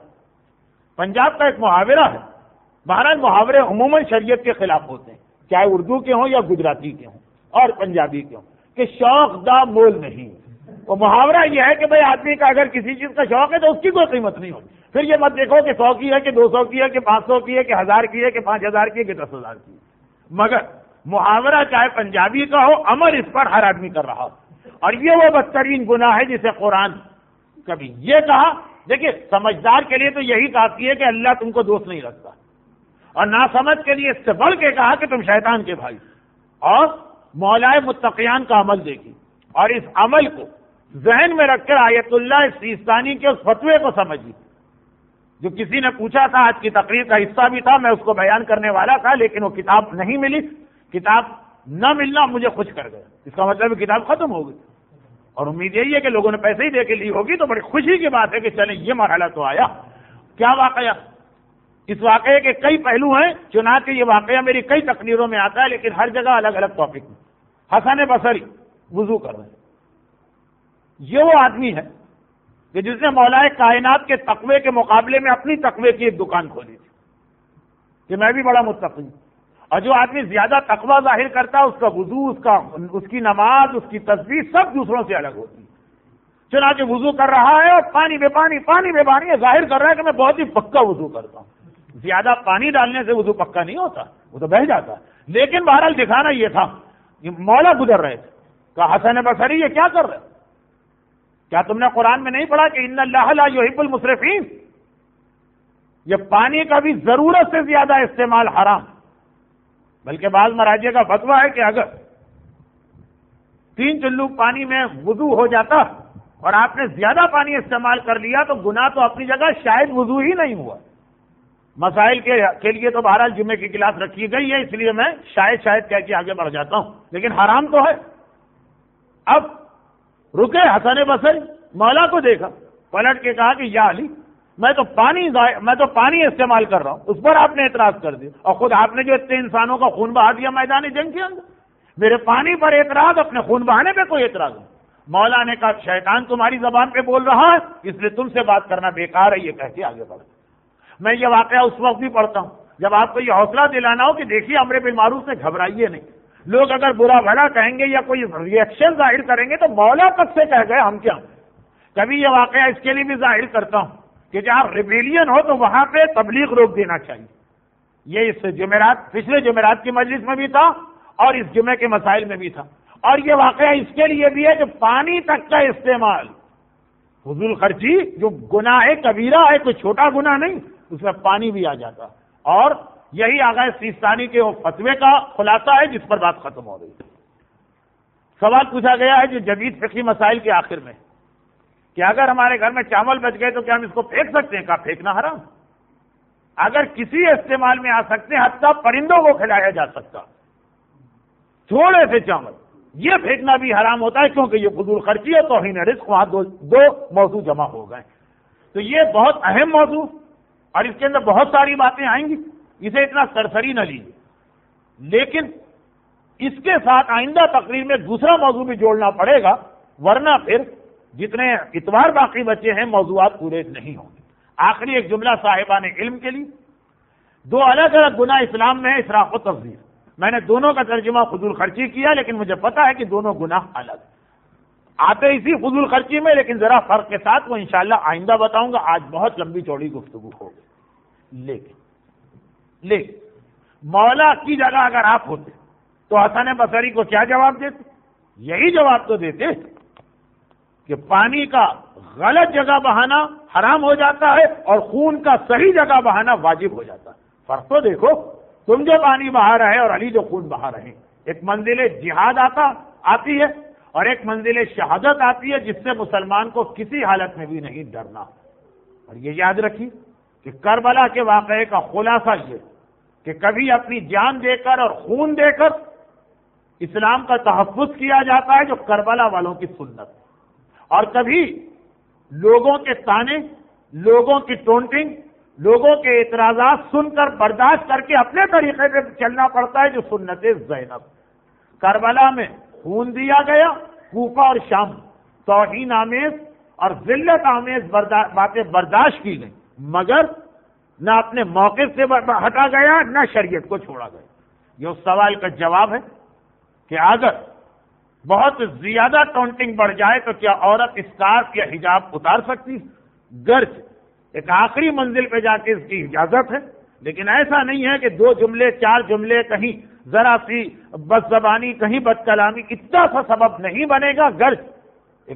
پنجاب کا ایک محاورہ ہے، بہرحال محاورے عموماً شریعت کے خلاف ہوتے ہیں، چاہے اردو کے ہوں یا گجراتی کے ہوں اور پنجابی کے ہوں، کہ شوق دا مول نہیں۔ وہ محاورہ یہ ہے کہ بھئی آدمی کا اگر کسی چیز کا شوق ہے تو اس کی کوئی قیمت نہیں ہوتی۔ پھر یہ مت دیکھو کہ 100 کی ہے کہ 200 کی ہے کہ 500 کی ہے کہ 1000 کی ہے کہ 5000 کی ہے کہ 10,000 کی ہے، مگر محاورہ چاہے پنجابی کا ہو، عمل اس پر ہر آدمی کر رہا ہو۔ اور یہ وہ بدترین گناہ ہے جسے قرآن کبھی یہ کہا، دیکھیں سمجھدار کے لیے تو یہی کافی ہے کہ اللہ تم کو دوست نہیں رکھتا، اور ناسمجھ کے لیے اس سے بڑھ کے کہا کہ تم شیطان کے بھائی۔ اور مولائے متقیان کا عمل دیکھی، اور اس عمل کو ذہن میں رکھ کر آیت اللہ سیستانی کے اس فتوے کو سمجھی، جو کسی نے پوچھا تھا، آج کی تقریر کا حصہ بھی تھا، میں اس کو بیان کرنے والا تھا، لیکن وہ کتاب نہیں ملی، کتاب نہ ملنا مجھے خوش کر گیا، اس کا مطلب کتاب ختم ہو گئی، اور امید یہی ہے کہ لوگوں نے پیسے ہی دے کے لی ہوگی، تو بڑی خوشی کی بات ہے کہ چلیں یہ مرحلہ تو آیا۔ کیا واقعہ؟ اس واقعے کے کئی پہلو ہیں، چنانچہ یہ واقعہ میری کئی تقریروں میں آتا ہے، لیکن ہر جگہ الگ الگ ٹاپک میں۔ حسن بصری وضو کر رہے ہیں، یہ وہ آدمی ہے کہ جس نے مولائے کائنات کے تقوی کے مقابلے میں اپنی تقوی کی ایک دکان کھولی تھی کہ میں بھی بڑا متقی ہوں۔ اور جو آدمی زیادہ تقوی ظاہر کرتا ہے، اس کا وضو، اس کی نماز، اس کی تسبیح سب دوسروں سے الگ ہوتی ہے۔ چنانچہ وضو کر رہا ہے اور پانی بے پانی ہے، ظاہر کر رہا ہے کہ میں بہت ہی پکا وضو کرتا ہوں۔ زیادہ پانی ڈالنے سے وضو پکا نہیں ہوتا، وہ تو بہہ جاتا ہے، لیکن بہرحال دکھانا یہ تھا، یہ مولا گزر رہے تھے، کہا حسن بصری یہ کیا کر رہے؟ کیا تم نے قرآن میں نہیں پڑھا کہ ان اللہ لا یحب المسرفین؟ یہ پانی کا بھی ضرورت سے زیادہ استعمال حرام، بلکہ بعض مراجع کا فتویٰ ہے کہ اگر 3 چلو پانی میں وضو ہو جاتا اور آپ نے زیادہ پانی استعمال کر لیا تو گناہ تو اپنی جگہ، شاید وضو ہی نہیں ہوا۔ مسائل کے لیے تو بہرحال جمعے کی کلاس رکھی گئی ہے، اس لیے میں شاید کہہ کے آگے بڑھ جاتا ہوں، لیکن حرام تو ہے۔ اب رکے حسن بصری، مولا کو دیکھا، پلٹ کے کہا کہ یا علی، میں تو پانی استعمال کر رہا ہوں، اس پر آپ نے اعتراض کر دیا، اور خود آپ نے جو اتنے انسانوں کا خون بہا دیا میدان جنگ کے اندر، میرے پانی پر اعتراض، اپنے خون بہانے پہ کوئی اعتراض نہیں۔ مولا نے کہا شیطان تمہاری زبان پہ بول رہا ہے، اس لیے تم سے بات کرنا بیکار ہے، یہ کہہ کے آگے بڑھا۔ میں یہ واقعہ اس وقت بھی پڑھتا ہوں جب آپ کو یہ حوصلہ دلانا ہو کہ دیکھیے امر بالمعروف سے گھبرائیے نہیں، لوگ اگر برا بھلا کہیں گے یا کوئی ری ایکشن ظاہر کریں گے تو مولا تک سے کہہ گئے، ہم کیا؟ کبھی یہ واقعہ اس کے لیے بھی ظاہر کرتا ہوں کہ جہاں ریبیلین ہو تو وہاں پہ تبلیغ روک دینا چاہیے۔ یہ اس جمعرات، پچھلے جمعرات کی مجلس میں بھی تھا اور اس جمعے کے مسائل میں بھی تھا، اور یہ واقعہ اس کے لیے بھی ہے کہ پانی تک کا استعمال، فضول خرچی جو گناہ کبیرہ ہے، کوئی چھوٹا گناہ نہیں، اس میں پانی بھی آ جاتا، اور یہی آغا سیستانی کے وہ فتوے کا خلاصہ ہے جس پر بات ختم ہو رہی ہے۔ سوال پوچھا گیا ہے جو جدید فقہی مسائل کے آخر میں کہ اگر ہمارے گھر میں چاول بچ گئے تو کیا ہم اس کو پھینک سکتے ہیں؟ کہا پھینکنا حرام، اگر کسی استعمال میں آ سکتے ہیں، حتیٰ پرندوں کو کھلایا جا سکتا، تھوڑے سے چاول یہ پھینکنا بھی حرام ہوتا ہے، کیونکہ یہ فضول خرچی ہے، توہین رزق، وہاں دو موضوع جمع ہو گئے۔ تو یہ بہت اہم موضوع اور اس کے اندر بہت ساری باتیں آئیں گی، اسے اتنا سرسری نہ لیجیے، لیکن اس کے ساتھ آئندہ تقریر میں دوسرا موضوع بھی جوڑنا پڑے گا، ورنہ پھر جتنے اتوار باقی بچے ہیں موضوعات پورے نہیں ہوں گے۔ آخری ایک جملہ صاحبان علم کے لیے، دو الگ الگ گناہ اسلام میں ہے، اسراف و تبذیر۔ میں نے دونوں کا ترجمہ فضول خرچی کیا، لیکن مجھے پتا ہے کہ دونوں گناہ الگ آتے اسی فضول خرچی میں، لیکن ذرا فرق کے ساتھ، وہ انشاءاللہ آئندہ بتاؤں گا، آج بہت لمبی چوڑی گفتگو ہو گئی۔ لیکن مولا کی جگہ اگر آپ ہوتے تو حسن بصری کو کیا جواب دیتے؟ یہی جواب تو دیتے کہ پانی کا غلط جگہ بہانا حرام ہو جاتا ہے اور خون کا صحیح جگہ بہانا واجب ہو جاتا ہے۔ فرق تو دیکھو، تم جو پانی بہا رہے اور علی جو خون بہا رہے ہیں، ایک منزل جہاد آتی ہے اور ایک منزل شہادت آتی ہے، جس سے مسلمان کو کسی حالت میں بھی نہیں ڈرنا۔ اور یہ یاد رکھیے کہ کربلا کے واقعے کا خلاصہ یہ کہ کبھی اپنی جان دے کر اور خون دے کر اسلام کا تحفظ کیا جاتا ہے، جو کربلا والوں کی سنت، اور کبھی لوگوں کے تانے، لوگوں کی ٹونٹنگ، لوگوں کے اعتراضات سن کر برداشت کر کے اپنے طریقے سے چلنا پڑتا ہے، جو سنت زینب۔ کربلا میں خون دیا گیا، کوفہ اور شام توہین آمیز اور ذلت آمیز باتیں برداشت کی گئی، مگر نہ اپنے موقف سے ہٹا گیا، نہ شریعت کو چھوڑا گیا۔ یہ اس سوال کا جواب ہے کہ اگر بہت زیادہ ٹونٹنگ بڑھ جائے تو کیا عورت اسکارف یا حجاب اتار سکتی؟ گرچ ایک آخری منزل پہ جا کے اس کی اجازت ہے، لیکن ایسا نہیں ہے کہ 2 جملے 4 جملے کہیں ذرا سی بد زبانی، کہیں بد کلامی، اتنا سا سبب نہیں بنے گا۔ گرچ ایک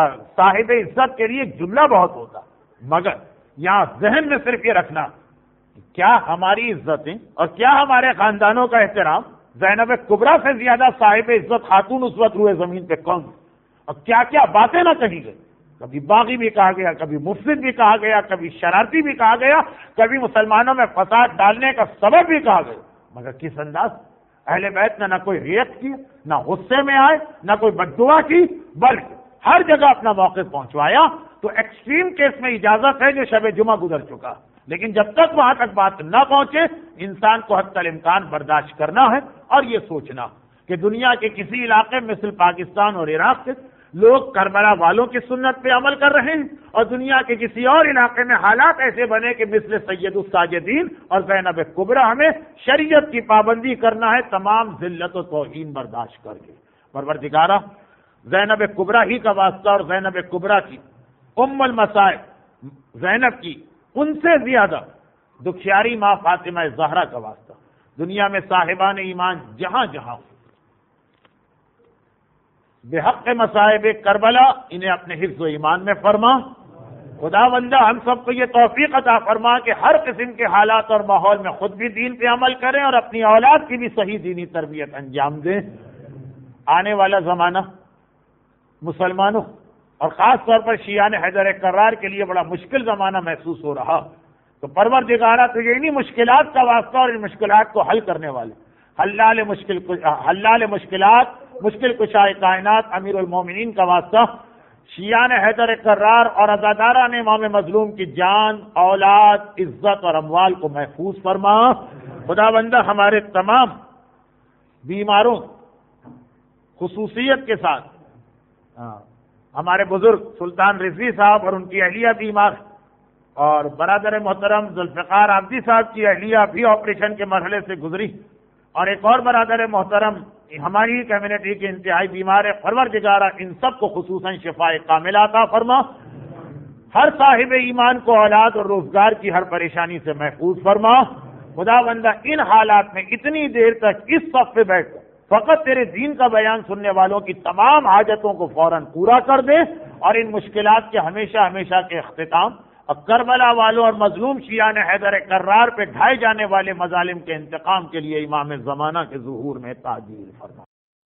صاحب عزت کے لیے ایک جملہ بہت ہوتا، مگر یہاں ذہن میں صرف یہ رکھنا کہ کیا ہماری عزتیں اور کیا ہمارے خاندانوں کا احترام زینب کبریٰ سے زیادہ صاحب عزت خاتون اس وقت روئے زمین پہ کون، اور کیا کیا باتیں نہ کہی گئی۔ کبھی باغی بھی کہا گیا، کبھی مفسد بھی کہا گیا، کبھی شرارتی بھی کہا گیا، کبھی مسلمانوں میں فساد ڈالنے کا سبب بھی کہا گیا، مگر کس انداز؟ اہل بیت نے نہ کوئی ریت کی، نہ غصے میں آئے، نہ کوئی بد دعا کی، بلکہ ہر جگہ اپنا موقف پہنچوایا۔ تو ایکسٹریم کیس میں اجازت ہے جو شب جمعہ گزر چکا، لیکن جب تک وہاں تک بات نہ پہنچے انسان کو حتی الامکان برداشت کرنا ہے، اور یہ سوچنا کہ دنیا کے کسی علاقے مثل پاکستان اور عراق کے لوگ کربلا والوں کی سنت پہ عمل کر رہے ہیں، اور دنیا کے کسی اور علاقے میں حالات ایسے بنے کہ مثل سید الساجدین اور زینب کبریٰ ہمیں شریعت کی پابندی کرنا ہے، تمام ذلت و توہین برداشت کر کے۔ پروردگارہ، زینب کبریٰ ہی کا واسطہ اور زینب کبریٰ کی ام المصائب زینب کی ان سے زیادہ دکھیاری ماں فاطمہ زہرا کا واسطہ، دنیا میں صاحبان ایمان جہاں جہاں بحق مصائب کربلا انہیں اپنے حفظ و ایمان میں فرما۔ خداوندہ ہم سب کو یہ توفیق عطا فرما کہ ہر قسم کے حالات اور ماحول میں خود بھی دین پہ عمل کریں اور اپنی اولاد کی بھی صحیح دینی تربیت انجام دیں۔ آنے والا زمانہ مسلمانوں اور خاص طور پر شیعان حیدر کرار کے لیے بڑا مشکل زمانہ محسوس ہو رہا، تو پروردگارہ تجھے انہی مشکلات کا واسطہ اور ان مشکلات کو حل کرنے والے حلال مشکلات مشکل کشائے کائنات امیر المومنین کا واسطہ شیعان حیدر کرار اور عزاداران امام مظلوم کی جان، اولاد، عزت اور اموال کو محفوظ فرما۔ خداوندہ ہمارے تمام بیماروں خصوصیت کے ساتھ ہمارے بزرگ سلطان رضوی صاحب اور ان کی اہلیہ بیمار، اور برادر محترم ذوالفقار عابدی صاحب کی اہلیہ بھی آپریشن کے مرحلے سے گزری، اور ایک اور برادر محترم ہماری کمیونٹی کے انتہائی بیمار ہے۔ پروردگارہ ان سب کو خصوصاً شفاء کاملہ عطا فرما، ہر صاحب ایمان کو اولاد اور روزگار کی ہر پریشانی سے محفوظ فرما۔ خداوندہ ان حالات میں اتنی دیر تک اس صف پہ بیٹھ کر فقط تیرے دین کا بیان سننے والوں کی تمام حاجتوں کو فوراً پورا کر دے، اور ان مشکلات کے ہمیشہ ہمیشہ کے اختتام اور کربلا والوں اور مظلوم شیعان حیدر کرار پہ ڈھائے جانے والے مظالم کے انتقام کے لیے امام زمانہ کے ظہور میں تعجیل فرما۔